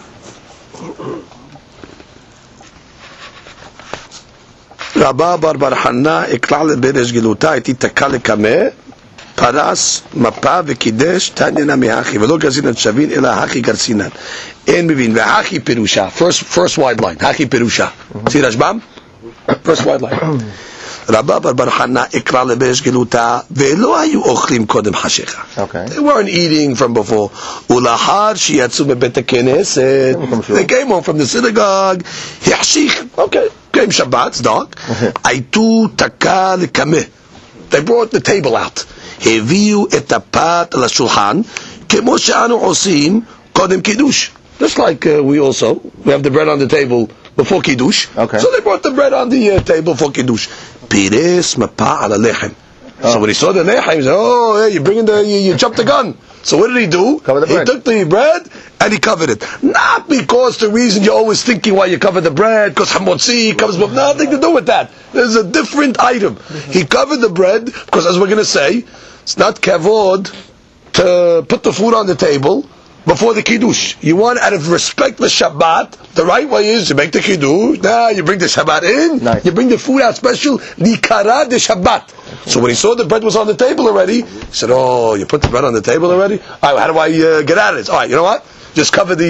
Rabba bar Hanna iklal beresh giluta iti takal kameh paras mapa v'kidesh tanyana mehachi v'lo gazin at shavin ela hachi garsinan en mivin v'hachi perusha. First wide line. Hachi perusha. See Rashbam? First wide line. Rabba bar Hanna ikra leberesh giluta ve'lo hayu ochlim kodem hashecha. Okay. They weren't eating from before. Ulahar sheyatzu mebet haKnesset. They came home from the synagogue. Yashich. Okay. Came Shabbat. It's dark. Aitu taka lekameh. They brought the table out. Heviu et hapat al shulchan kemo she'anu osim kodem kiddush. Just like we have the bread on the table before kiddush. Okay. So they brought the bread on the table for kiddush. Pires mapa ala lechem. So when he saw the lechem, he said, "Oh, hey, you jumped the gun." So what did he do? Cover the bread. He took the bread and he covered it. Not because the reason you're always thinking why you cover the bread, because hamotzi comes with nothing to do with that. There's a different item. He covered the bread because, as we're going to say, it's not kavod to put the food on the table before the kiddush. You want, out of respect for Shabbat, the right way is you make the kiddush. Now you bring the Shabbat in. Nice. You bring the food out special. Likara de Shabbat. So when he saw the bread was on the table already, he said, "Oh, you put the bread on the table already? All right, how do I get out of this? All right, you know what? Just cover it.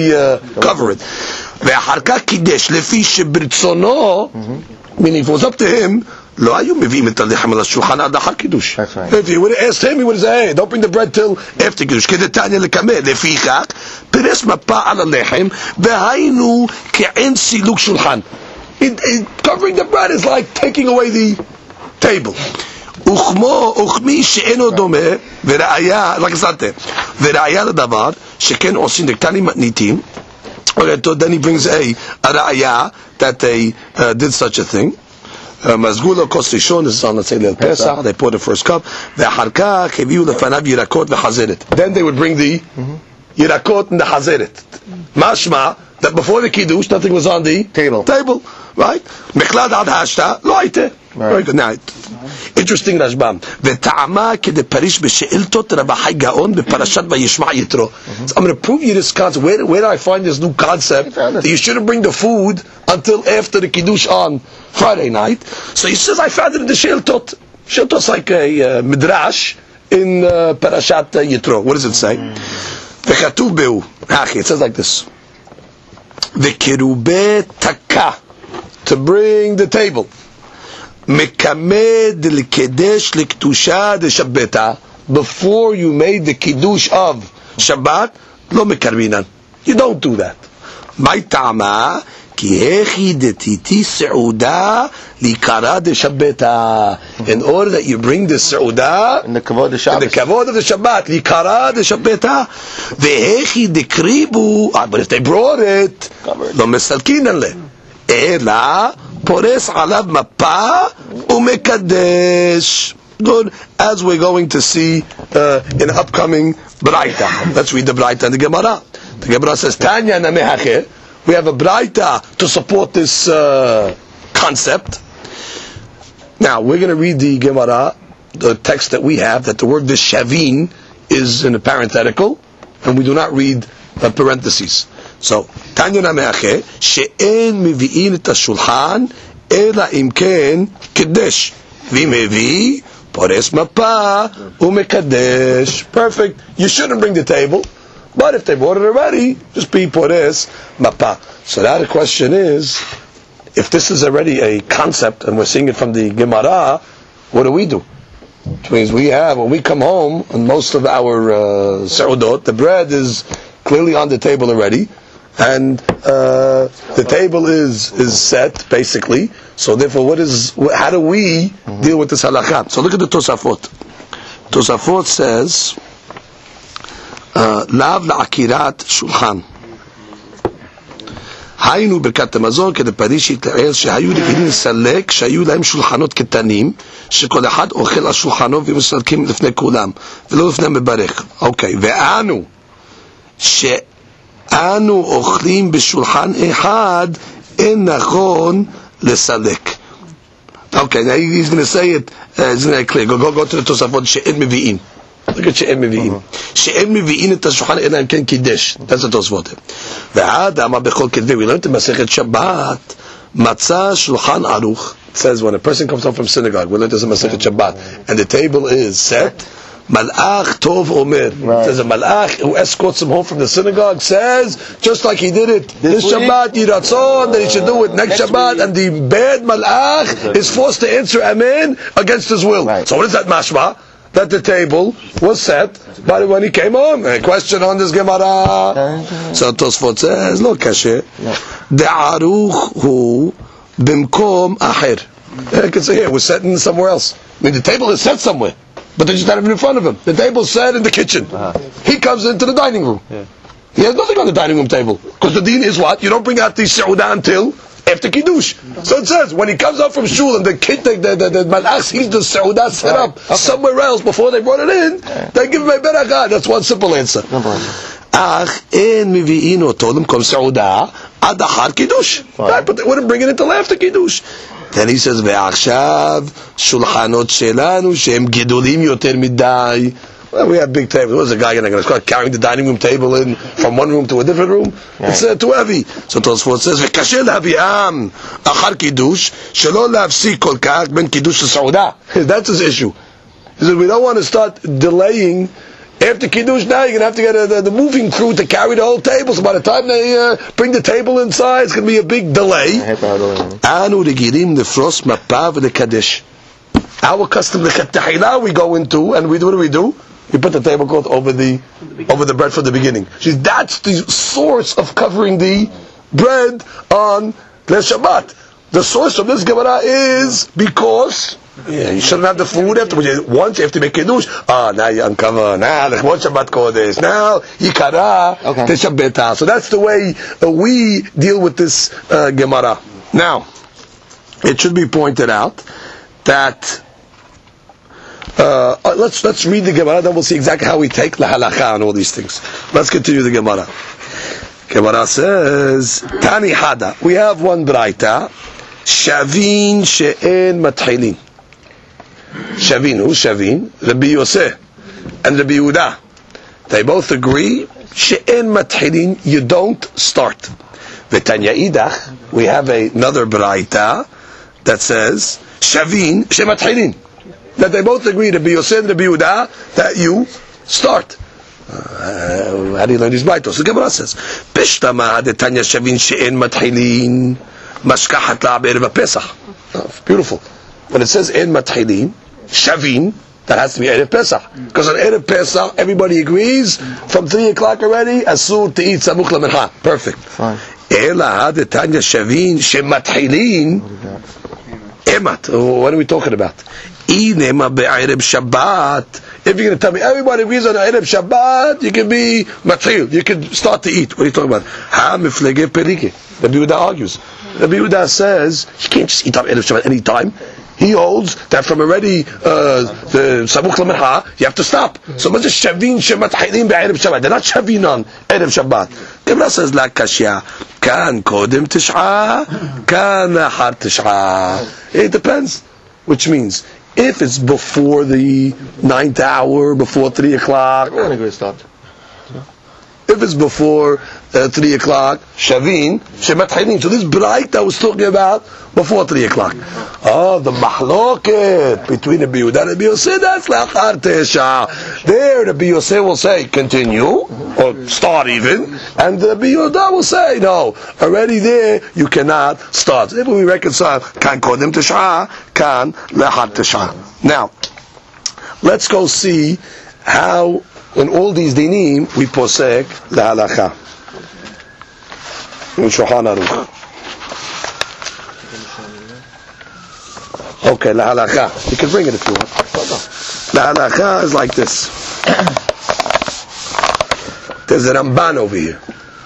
Ve'harka kiddush lefi shebritzono. Meaning, if it was up to him, lo hayu mevi'im et halechem al shulchan ad achar kiddush. That's right. If he would have asked him, he would have said, "Hey, don't bring the bread till after kiddush." Kedetanya lekameh lefichak peres mapa al lechem ve'hainu ke'en siluk shulchan. Covering the bread is like taking away the table. Uchmi she'eno domeh ve'ra'aya, like I said, ve'ra'aya l'davar sheken osin dektani matnitim. Okay, so then he brings a ra'aya that they did such a thing. Mazgula kos rishon, this is on, let's say, Leil Pesach. They poured the first cup. Ve'harka keviu lefanav yirakot ve'chazeret. Then they would bring the yirakot and the chazeret. Mashma that before the kiddush nothing was on the Table. right? Mechlad ad hashta lo aite. Very good. Now, interesting Rashbam. Ve'ta'ama kedeparish b'she'iltot Rabbi Gaon b'parashat vayishma yitro. So I'm going to prove you this concept. Where did I find this new concept that you shouldn't bring the food until after the kiddush on Friday night? So he says, I found it in the she'iltot. She'iltot's like a midrash in parashat yitro. What does it say? Ve'chatuv be'u. It says like this. Ve'kerubeh taka. To bring the table. Mekamed l'kedesh l'ktusha de shabbata. Before you made the kiddush of Shabbat, lo mekarbinan. You don't do that. My ta'ama ki hechi detiti seuda likara de shabbata. In order that you bring the seuda In the kavod of Shabbos. in the kavod of the Shabbat, likara de shabbata, vehechi dekribu. But if they brought it, Covered. lo mesalkinan le. Ela פורס עליו מפה ומקדש. Good, as we're going to see in upcoming Braita. Let's read the Braita in the Gemara. The Gemara says, Tanya namehache. We have a Braita to support this concept. Now, we're going to read the Gemara, the text that we have, that the word Vishavin is in a parenthetical, and we do not read parentheses. So, Tanya namehache, she'en mivi'in et hashulchan, ela imken kiddush. V'mevi pores mapa umekadesh. Perfect. You shouldn't bring the table, but if they bought it already, just be pores mapa. So now the question is, if this is already a concept and we're seeing it from the Gemara, what do we do? Which means we have, when we come home, on most of our seudot, the bread is clearly on the table already, and the table is set basically. So therefore, how do we deal with this halakha? So look at the Tosafot. Tosafot says, Lav la'akirat shulchan. היינו ברכת המזון כדפני שהתלעל שהיו רגילים לסלק, שהיו להם שולחנות קטנים, שכל אחד אוכל על שולחנו ומסלקים לפני כולם, ולא לפני מברך. אוקיי, ואנו, שאנו אוכלים בשולחן אחד, אין נכון לסלק. Okay, now he's going to say it, it's going to be clear. Go to the Tosafot, she'en mevi'in. Look at she'en mevi'in. She'en mevi'in et hashulchan ela im ken kiddush. That's the Tosafot. Ve'ad amar bechol kedvei. We learned in Masechet Shabbat, matzah shulchan aruch. It says when a person comes home from synagogue, we learned this in Masechet Shabbat, and the table is set, Malach Tov Omer. There's a Malach who escorts him home from the synagogue, says, just like he did it this Shabbat, Yiratzon, that he should do it next Shabbat, and the bad Malach is forced to answer Amen against his will. Right. So what is that mashma? That the table was set by when he came home. A question on this Gemara. So Tosfot says, look, Kasher, De'aruch hu bimkom aher. I can say here, we're setting somewhere else. I mean, the table is set somewhere, but they just not even in front of him. The table's set in the kitchen. He comes into the dining room. He has nothing on the dining room table. Because the deen is what? You don't bring out the Seudah until after Kiddush. So it says, when he comes up from Shul and the Malach sees the Seudah set up somewhere else before they brought it in, they give him a berakah. That's one simple answer. Ach, en mivi'in oto l'mkom Seudah ad achar Kiddush. Right, but they wouldn't bring it until after Kiddush. Then he says, "Ve'achshav shulchanot shelanu she'em gedolim yoter midai." Well, we have big tables. What is a guy going to start carrying the dining room table in from one room to a different room? It's too heavy. So Tosfot says, "Ve'kasher lahavi'am achar kiddush shelo lafsik kol kach ben kiddush l'saudah." That's his issue. He said, we don't want to start delaying. After Kiddush, now you're going to have to get the moving crew to carry the whole table. So by the time they bring the table inside, it's going to be a big delay. Anu regirim nefros mapa v'lekadesh. Our custom, the Chetahila, we go into, and what do? We put the tablecloth over the bread from the beginning. That's the source of covering the bread on Leil Shabbat. The source of this Gemara is because you shouldn't have the food afterwards. Once you have to make Kiddush, now you uncover, now Lechvot Shabbat Kodesh, now Yikara Teshabeta. So that's the way we deal with this Gemara. Now, it should be pointed out that let's read the Gemara, then we'll see exactly how we take la halakha and all these things. Let's continue the Gemara. Gemara says, Tani Hada. We have one Braita. Shavin she'en matchilin. Shavin, who's Shavin? Rabbi Yosef and Rabbi Yehuda. They both agree, she'en matchilin, you don't start. V'tanya idach, we have another Braita that says, Shavin she'matchilin. That they both agree, Rabbi Yosef and Rabbi Yehuda, that you start. How do you learn these Braitos? So the Gemara says, Pishtama detanya Shavin she'en matchilin. Mashkahat la'be'erev Pesach. Beautiful. When it says en matchilin, Shavin, that has to be Erev Pesach. Because on Erev Pesach, everybody agrees, from 3 o'clock already, asur to eat samuch lamincha. Perfect. Ela ha'detanya Shavin she'matchilin. Emat. What are we talking about? Inema be'erev Shabbat. If you're going to tell me everybody agrees on Erev Shabbat, you can be matchil. You can start to eat. What are you talking about? Ha miflege perike. The Yehuda argues. Rabbi Yehuda says you can't just eat up Erev Shabbat any time. He holds that from already the Samuch L'Mincha, you have to stop. So much as Shavin Shemat Ha'ilim Be'erev Shabbat. They're not Shavin on Erev Shabbat. Gemara says, La Kashya, Kan Kodim Tish'a, Kan Lahar Tish'a. It depends. Which means, if it's before the 9th hour, before 3 o'clock, We're going to start. if it's before 3 o'clock, Shavin, Shemat Ha'ilim. So this bright I was talking about, before 3 o'clock. Oh, the mahloket between the Rabbi Yehuda and Rabbi Yosef, that's Lachar Tesha. There, Rabbi Yosef will say, continue, or start even, and the Rabbi Yehuda will say, no, already there, you cannot start. If we reconcile, Kan Kodim Tesha, Kan Lachar Tesha. Now, let's go see how, in all these dinim, we posek la'alacha. In Shulchan Aruch. Okay, la halakha. You can bring it if you want. La halakha is like this. There's a Ramban over here.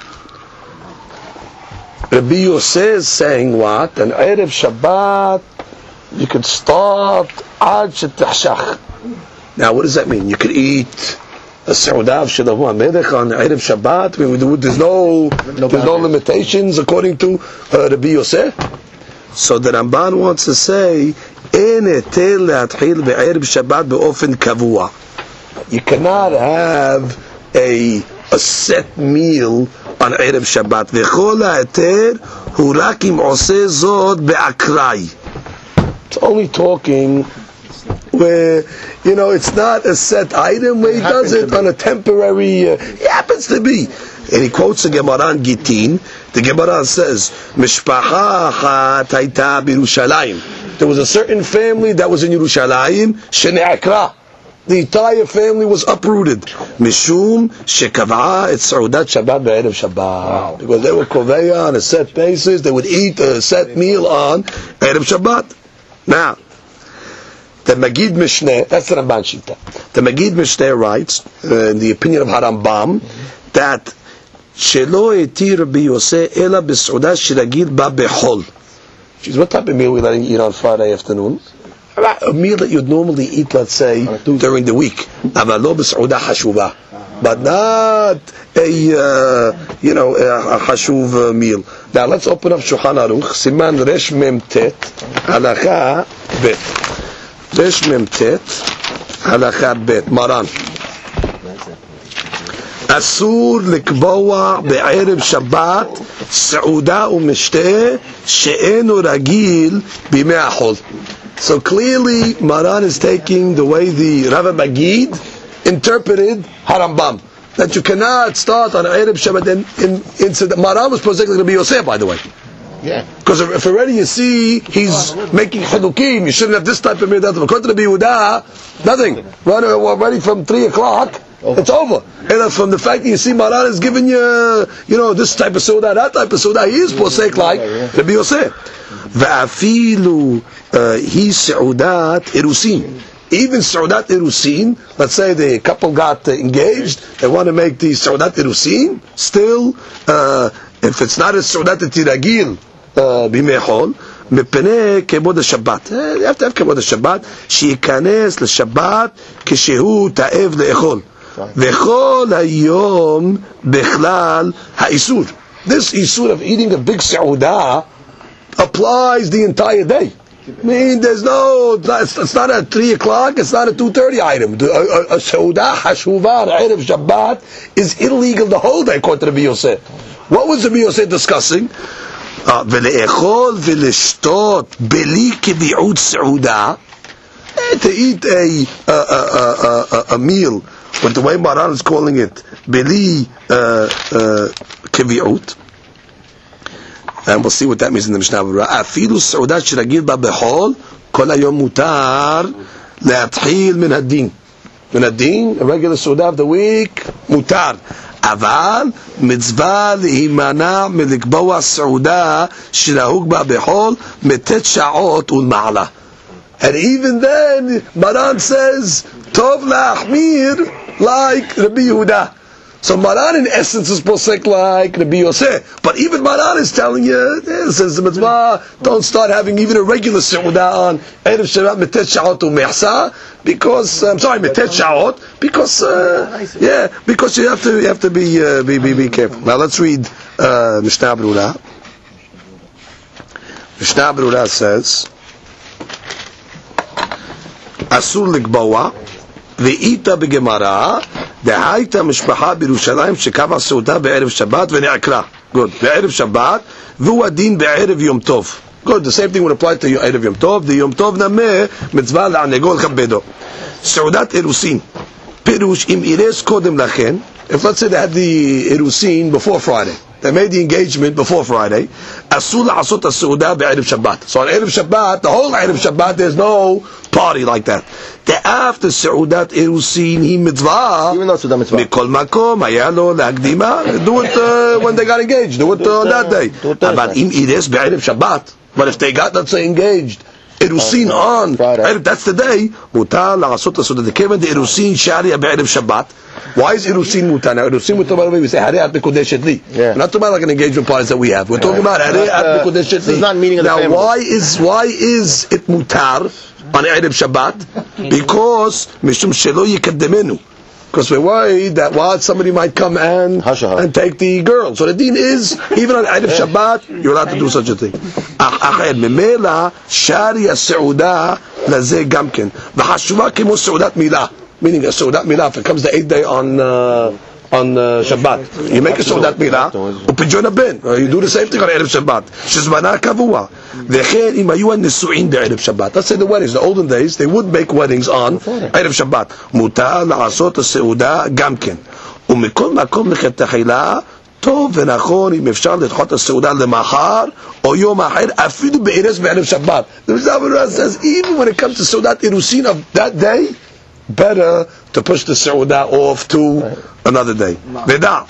Rabbi Yosef is saying what? An Erev Shabbat, you can start ad shetachshach. Now, what does that mean? You could eat a Seudah of Shlomo HaMelech on Erev Shabbat. There's no limitations according to Rabbi Yosef. So the Ramban wants to say, "En etel le'atchil be'erev Shabbat be'ofen kavua." You cannot have a set meal on Erev Shabbat. V'chol ha'eter hu rak im oseh zot be'akrai. It's only talking where, it's not a set item, where he does it on a temporary, it happens to be. And he quotes the Gemara in Gittin. The Gemara says, Mishpacha achat hayta b'Yerushalayim. There was a certain family that was in Yerushalayim, shene'akra. The entire family was uprooted. Mishum shekav'a et Seudat Shabbat be'erev Shabbat. Because they were koveya on a set basis, they would eat a set meal on Erev Shabbat. Now, the Magid Mishneh, that's the Ramban Shita. The Magid Mishneh writes, in the opinion of Harambam, that Shelo eti Rabbi Yosef ela b'seudah shiragil ba bechol. Which is what type of meal we letting eat on Friday afternoon? A meal that you'd normally eat, let's say, during the week. Aval lo b'seudah hashuva, but not a hashuv meal. Now let's open up Shulchan Aruch, Siman Resh Mem Tet, Halakha Bet. Resh Mem Tet, Halakha Bet. Maran. אסור לקבוע בערב שבת סעודה ומשתה שאינו רגיל בימי החול. So clearly Maran is taking the way the Rav Magid interpreted Harambam, that you cannot start on Erev Shabbat in Maran was posek like Rabbi Yosef, by the way. Yeah. Because if already you see he's making chidukim, you shouldn't have this type of meal. According to Rabbi Yehuda, nothing. Already from 3 o'clock, it's over. And from the fact that you see Maran is giving you, this type of soda, that type of soda, he is posek like Rabbi Yosef. Va'afilu he seudat irusin. Even seudat irusin, let's say the couple got engaged, they want to make the seudat irusin, still, if it's not a seudat tiragil bimei chol, מפני כבוד השבת. You have to have כבוד השבת, שייכנס לשבת כשהוא תאב לאכול. וכל היום בכלל האיסור. This isur of eating a big seudah applies the entire day. I mean, it's not a 3 o'clock, it's not a 2:30 item. A seudah hashuva on Erev Shabbat is illegal the whole day, according to Rabbi Yosef. What was Rabbi Yosef discussing? ולאכול ולשתות בלי קביעות סעודה, to eat a meal, but the way Maran is calling it, בלי קביעות, and we'll see what that means in the Mishnah. אפילו סעודה שרגיל בה בחול, כל היום מותר להתחיל מן הדין. מן הדין, a regular סעודה of the week, מותר. אבל מצווה להימנע מלקבוע סעודה שנהוג בה בחול מט' שעות ולמעלה. And even then, Maran says, טוב להחמיר like Rabbi Yehuda. So Maran in essence is posek like Rabbi Yosef. But even Maran is telling you, this is the mitzvah, don't start having even a regular Seudah on Erev Shabbat Metet Sha'ot U'Me'asa, because, Metet Sha'ot, because, because you have to be careful. Now let's read Mishnah Berurah. Mishnah Berurah says, Asur Likbawa, Ve'ita B'Gemara, De'aita Mishpacha B'Yerushalayim Shekava Seudah Be'erev Shabbat Ve'ne'akra. Good. Be'erev Shabbat, V'hu adin Be'erev Yom Tov. Good. The same thing would apply to Erev Yom Tov. The Yom Tov nameh mitzvah la'anegol chabedo. Seudat Erusin. Pirush im ires kodem lachen. If let's say they had the Erusin before Friday, they made the engagement before Friday, Asul la'asot ha'seudah be'erev Shabbat. So on Erev Shabbat, the whole Erev Shabbat, there's no party like that. The after Seudat Erusin, he mitzvah. Even though Seudah mitzvah. Mikol makom, hayalo la'akdima. Do it when they got engaged. Do it on that day. But im ires be'erev Shabbat. But if they got, let's say, engaged, Erusin on Friday, that's the day. Mutar la'asot ha'seudah. The kevan the Erusin sharia be'erev Shabbat. Why is Erusin mutar? Now Erusin mutar, by the way, we say Hareat B'Kodesh Etli. We're not talking about like an engagement parties that we have. We're talking about Hareat B'Kodesh Etli. It's not meaning of the family. Now why is it mutar on Erev Shabbat? Because Mishum Shelo Yikademenu. Because we're worried that somebody might come and take the girl. So the deen is, even on Erev Shabbat, you're allowed to do such a thing. Achayed memela shari as-seudah lazeh gamken. V'hashuva kemo seudat milah. Meaning a seudat milah, if it comes the 8th day on Shabbat, you make a seudat milah, u'pidyon ben. You do the same thing on Erev Shabbat. Shezmana kavua. V'chen im hayu nesu'in be'erev Shabbat. Let's say the weddings, the olden days, they would make weddings on Erev Shabbat. Mutar la'asot ha'seudah gamken. U'mikol makom lechetachila, טוב ונכון אם אפשר לדחות הסעודה למחר או יום אחר אפילו בארץ בערב שבת. The Mishnah says even when it comes to סעודת אירוסין of that day, better to push the סעודה off to another day. ודע,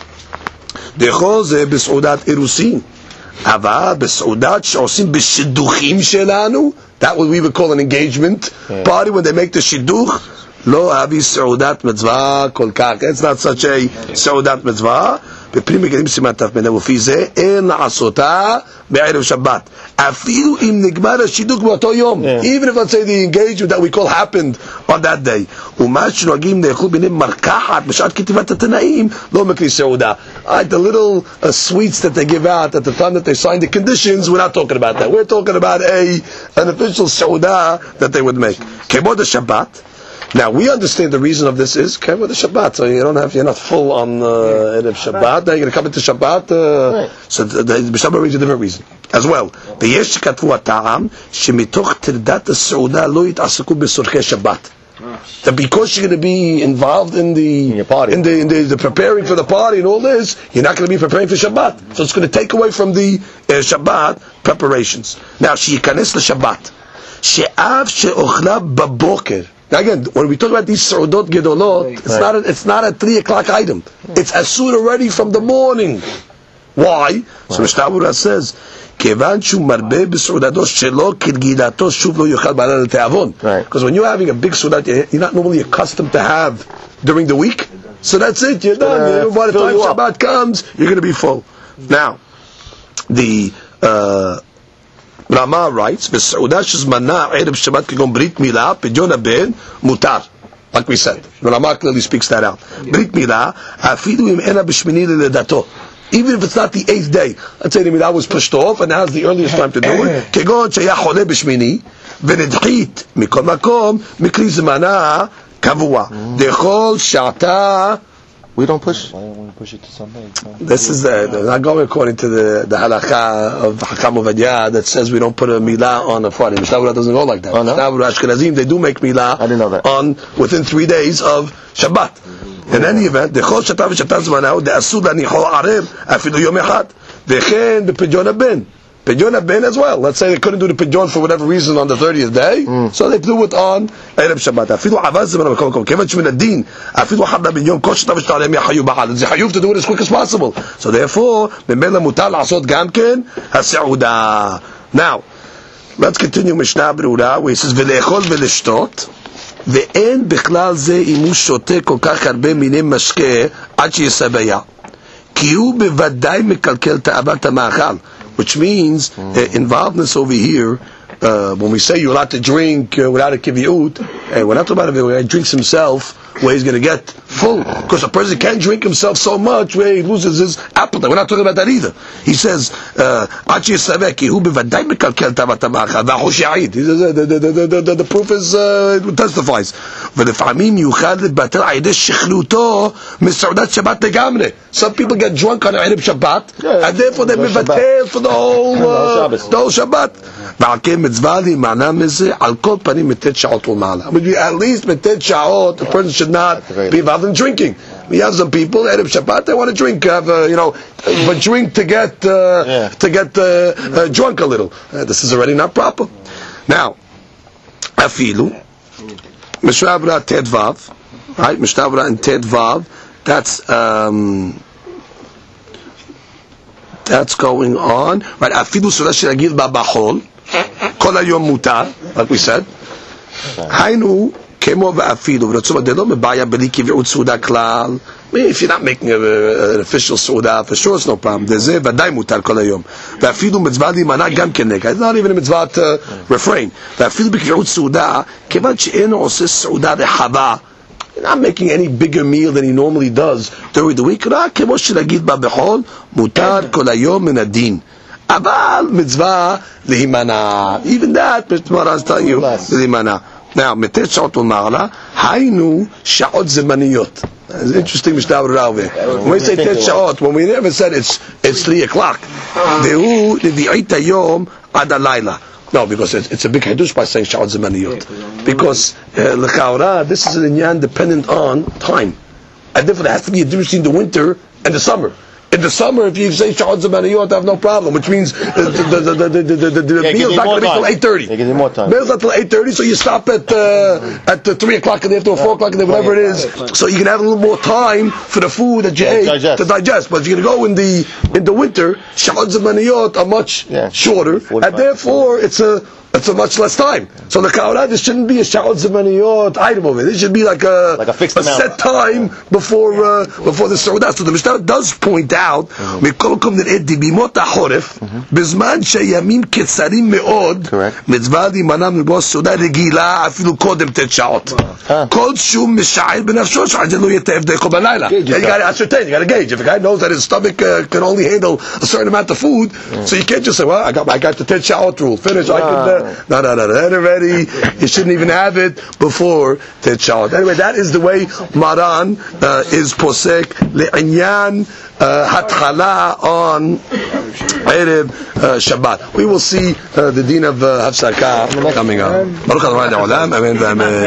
דכל זה בסעודת אירוסין, אבל בסעודת שעושים בשידוכים שלנו, that what we would call an engagement party when they make the שידוך, לא אבי סעודת מצווה כל כך. It's not such a סעודת מצווה. בפנים מגדים סימן ת"מ לפי זה אין לעשותה בערב שבת אפילו אם נגמר השידוך באותו יום, even if let's say the engagement that we call happened on that day. ומה שנוהגים לאכול ביניהם מרקחת בשעת כתיבת התנאים לא מקרי סעודה. The little sweets that they give out at the time that they sign the conditions, we're not talking about that. We're talking about an official סעודה that they would make. כמו השבת. Now we understand the reason of this is okay with the Shabbat, so you're not full on Erev Shabbat. Now you're going to come into Shabbat, so the Shabbat reads a different reason as well. ויש שכתבו הטעם שמתוך טרדת הסעודה לא יתעסקו בצורכי שבת. That because you're going to be involved in the preparing for the party and all this, you're not going to be preparing for Shabbat. So it's going to take away from the Shabbat preparations. Now שייכנס לשבת שאף שאוכלה בבוקר. Now again, when we talk about these Sa'udot Gedolot, it's not a 3 o'clock item. It's asur already from the morning. Why? So Mishnah Berurah says, כיוון שהוא מרבה בסעודתו שלא כרגילתו שוב לא יאכל בעלה לתיאבון. Because when you're having a big Seudat, you're not normally accustomed to have during the week. So that's it, you're done. By the time Shabbat comes, you're going to be full. Now, the Rama writes, "V'saudah shezmana erev Shabbat k'gon brit milah pidyon ben mutar." Like we said, Rama clearly speaks that out. Brit milah afidu im ena b'shmini ledato. Even if it's not the 8th day, let's say the milah was pushed off, and now's the earliest time to do it. K'gon sheyah choleh b'shmini v'nedchit mikol makom mikri zmana kavua dechol sha'ata. We don't push. Why don't we push it to Sunday? This is not going according to the halakha of Hakam Ovadia that says we don't put a milah on a Friday. Mishnah Berurah doesn't go like that. Mishnah Berurah Ashkenazim, they do make milah on within 3 days of Shabbat. In any event, the chol shatav v'shatav zmanahu the asud lanichol arev afilu yom echad dechen b'pidyon ben. Pidyon ben as well. Let's say they couldn't do the pidyon for whatever reason on the 30th day, so they do it on Erev Shabbat. Afilu avaz zman b'kom b'kom. Kevan shemin adin. Afilu hadla ben yom kol shatav v'shtalem yachayu b'chad. It's hayuv to do it as quick as possible. So therefore, memela mutar la'asot gamken haseudah. Now, let's continue Mishnah Berurah where he says v'le'echol v'le'shtot. ואין בכלל זה אם הוא שותה כל כך הרבה מיני משקה עד שיסבע. כי הוא בוודאי מקלקל תאוות המאכל. Which means, involvedness over here, when we say you're allowed to drink without a kiviut, we're not talking about if he drinks himself where he's going to get full. Because a person can drink himself so much where he loses his appetite. We're not talking about that either. He says, the proof is, testifies. Some people get drunk on Erev Shabbat, and therefore they're mevatel for the whole Shabbat. At least metet sha'ot, the person should not be involved in drinking. We have some people Erev Shabbat, they want to drink, but drink to get drunk a little. This is already not proper. Now, afilu Mishnah Berurah Tet Vav, right? Mishnah Berurah and Tet Vav. That's going on, right? Afilu Surah Shiragil Babachol. Kol hayom mutar, like we said. Hainu kemo ve'afilu v'ratzuma delo mebaya beli kiviut suda klal. If you're not making an official suda, for sure it's no problem. Dezeh v'day mutar kol hayom. Ve'afilu mitzvah limana gam kenega. It's not even a mitzvah to refrain. Ve'afilu b'kiviut suda kevan she'eno oseh suda dehava. You're not making any bigger meal than he normally does during the week. Ra kemo shiragil babachol mutar kol hayom min adin. Aval mitzvah lihimana. Even that, Mara is telling you lihimana. Now, metet sha'ot u'marla, haynu sha'ot zemaniyot. It's interesting, Mishnah Berurah. When we say tet sha'ot, when we never said it's 3 o'clock. Vehu levi'it hayom ad halayla. No, because it's a big hadush by saying sha'ot zemaniyot. Because l'chaura, this is an inyan dependent on time. And therefore there has to be a difference between the winter and the summer. In the summer, if you say sha'ot zemaniyot, I have no problem, which means the meal's not going to be till 8:30. They give you more time. Meal's not till 8:30, so you stop at 3 o'clock in the afternoon, 4 o'clock in the whatever it is, so you can have a little more time for the food that you ate to digest. But if you're going to go in the winter, sha'ot zemaniyot are much shorter, and therefore it's a much less time. So the kaura, this shouldn't be a sha'ot zemaniyot item over it. This should be like a fixed amount. Set time before the Saudah. So the Mishnah does point out, מכל נראה דבימות החורף, בזמן שהימים קצרים מאוד, מצווה להימנע מלבוס סעודה רגילה אפילו קודם תת שעות. כל שום משער בנפשו, שעד זה לא יהיה תאב דאכול בלילה. You got to ascertain, you got to gauge. If a guy knows that his stomach can only handle a certain amount of food, so you can't just say, well, I got the tet sha'ot rule. Finish. No. That already, you shouldn't even have it before tet sha'ot. Anyway, that is the way Maran is posek le'inyan hatchala on Erev Shabbat. We will see the din of Hafsaka coming up. Baruch Adonai Le'olam. Amen.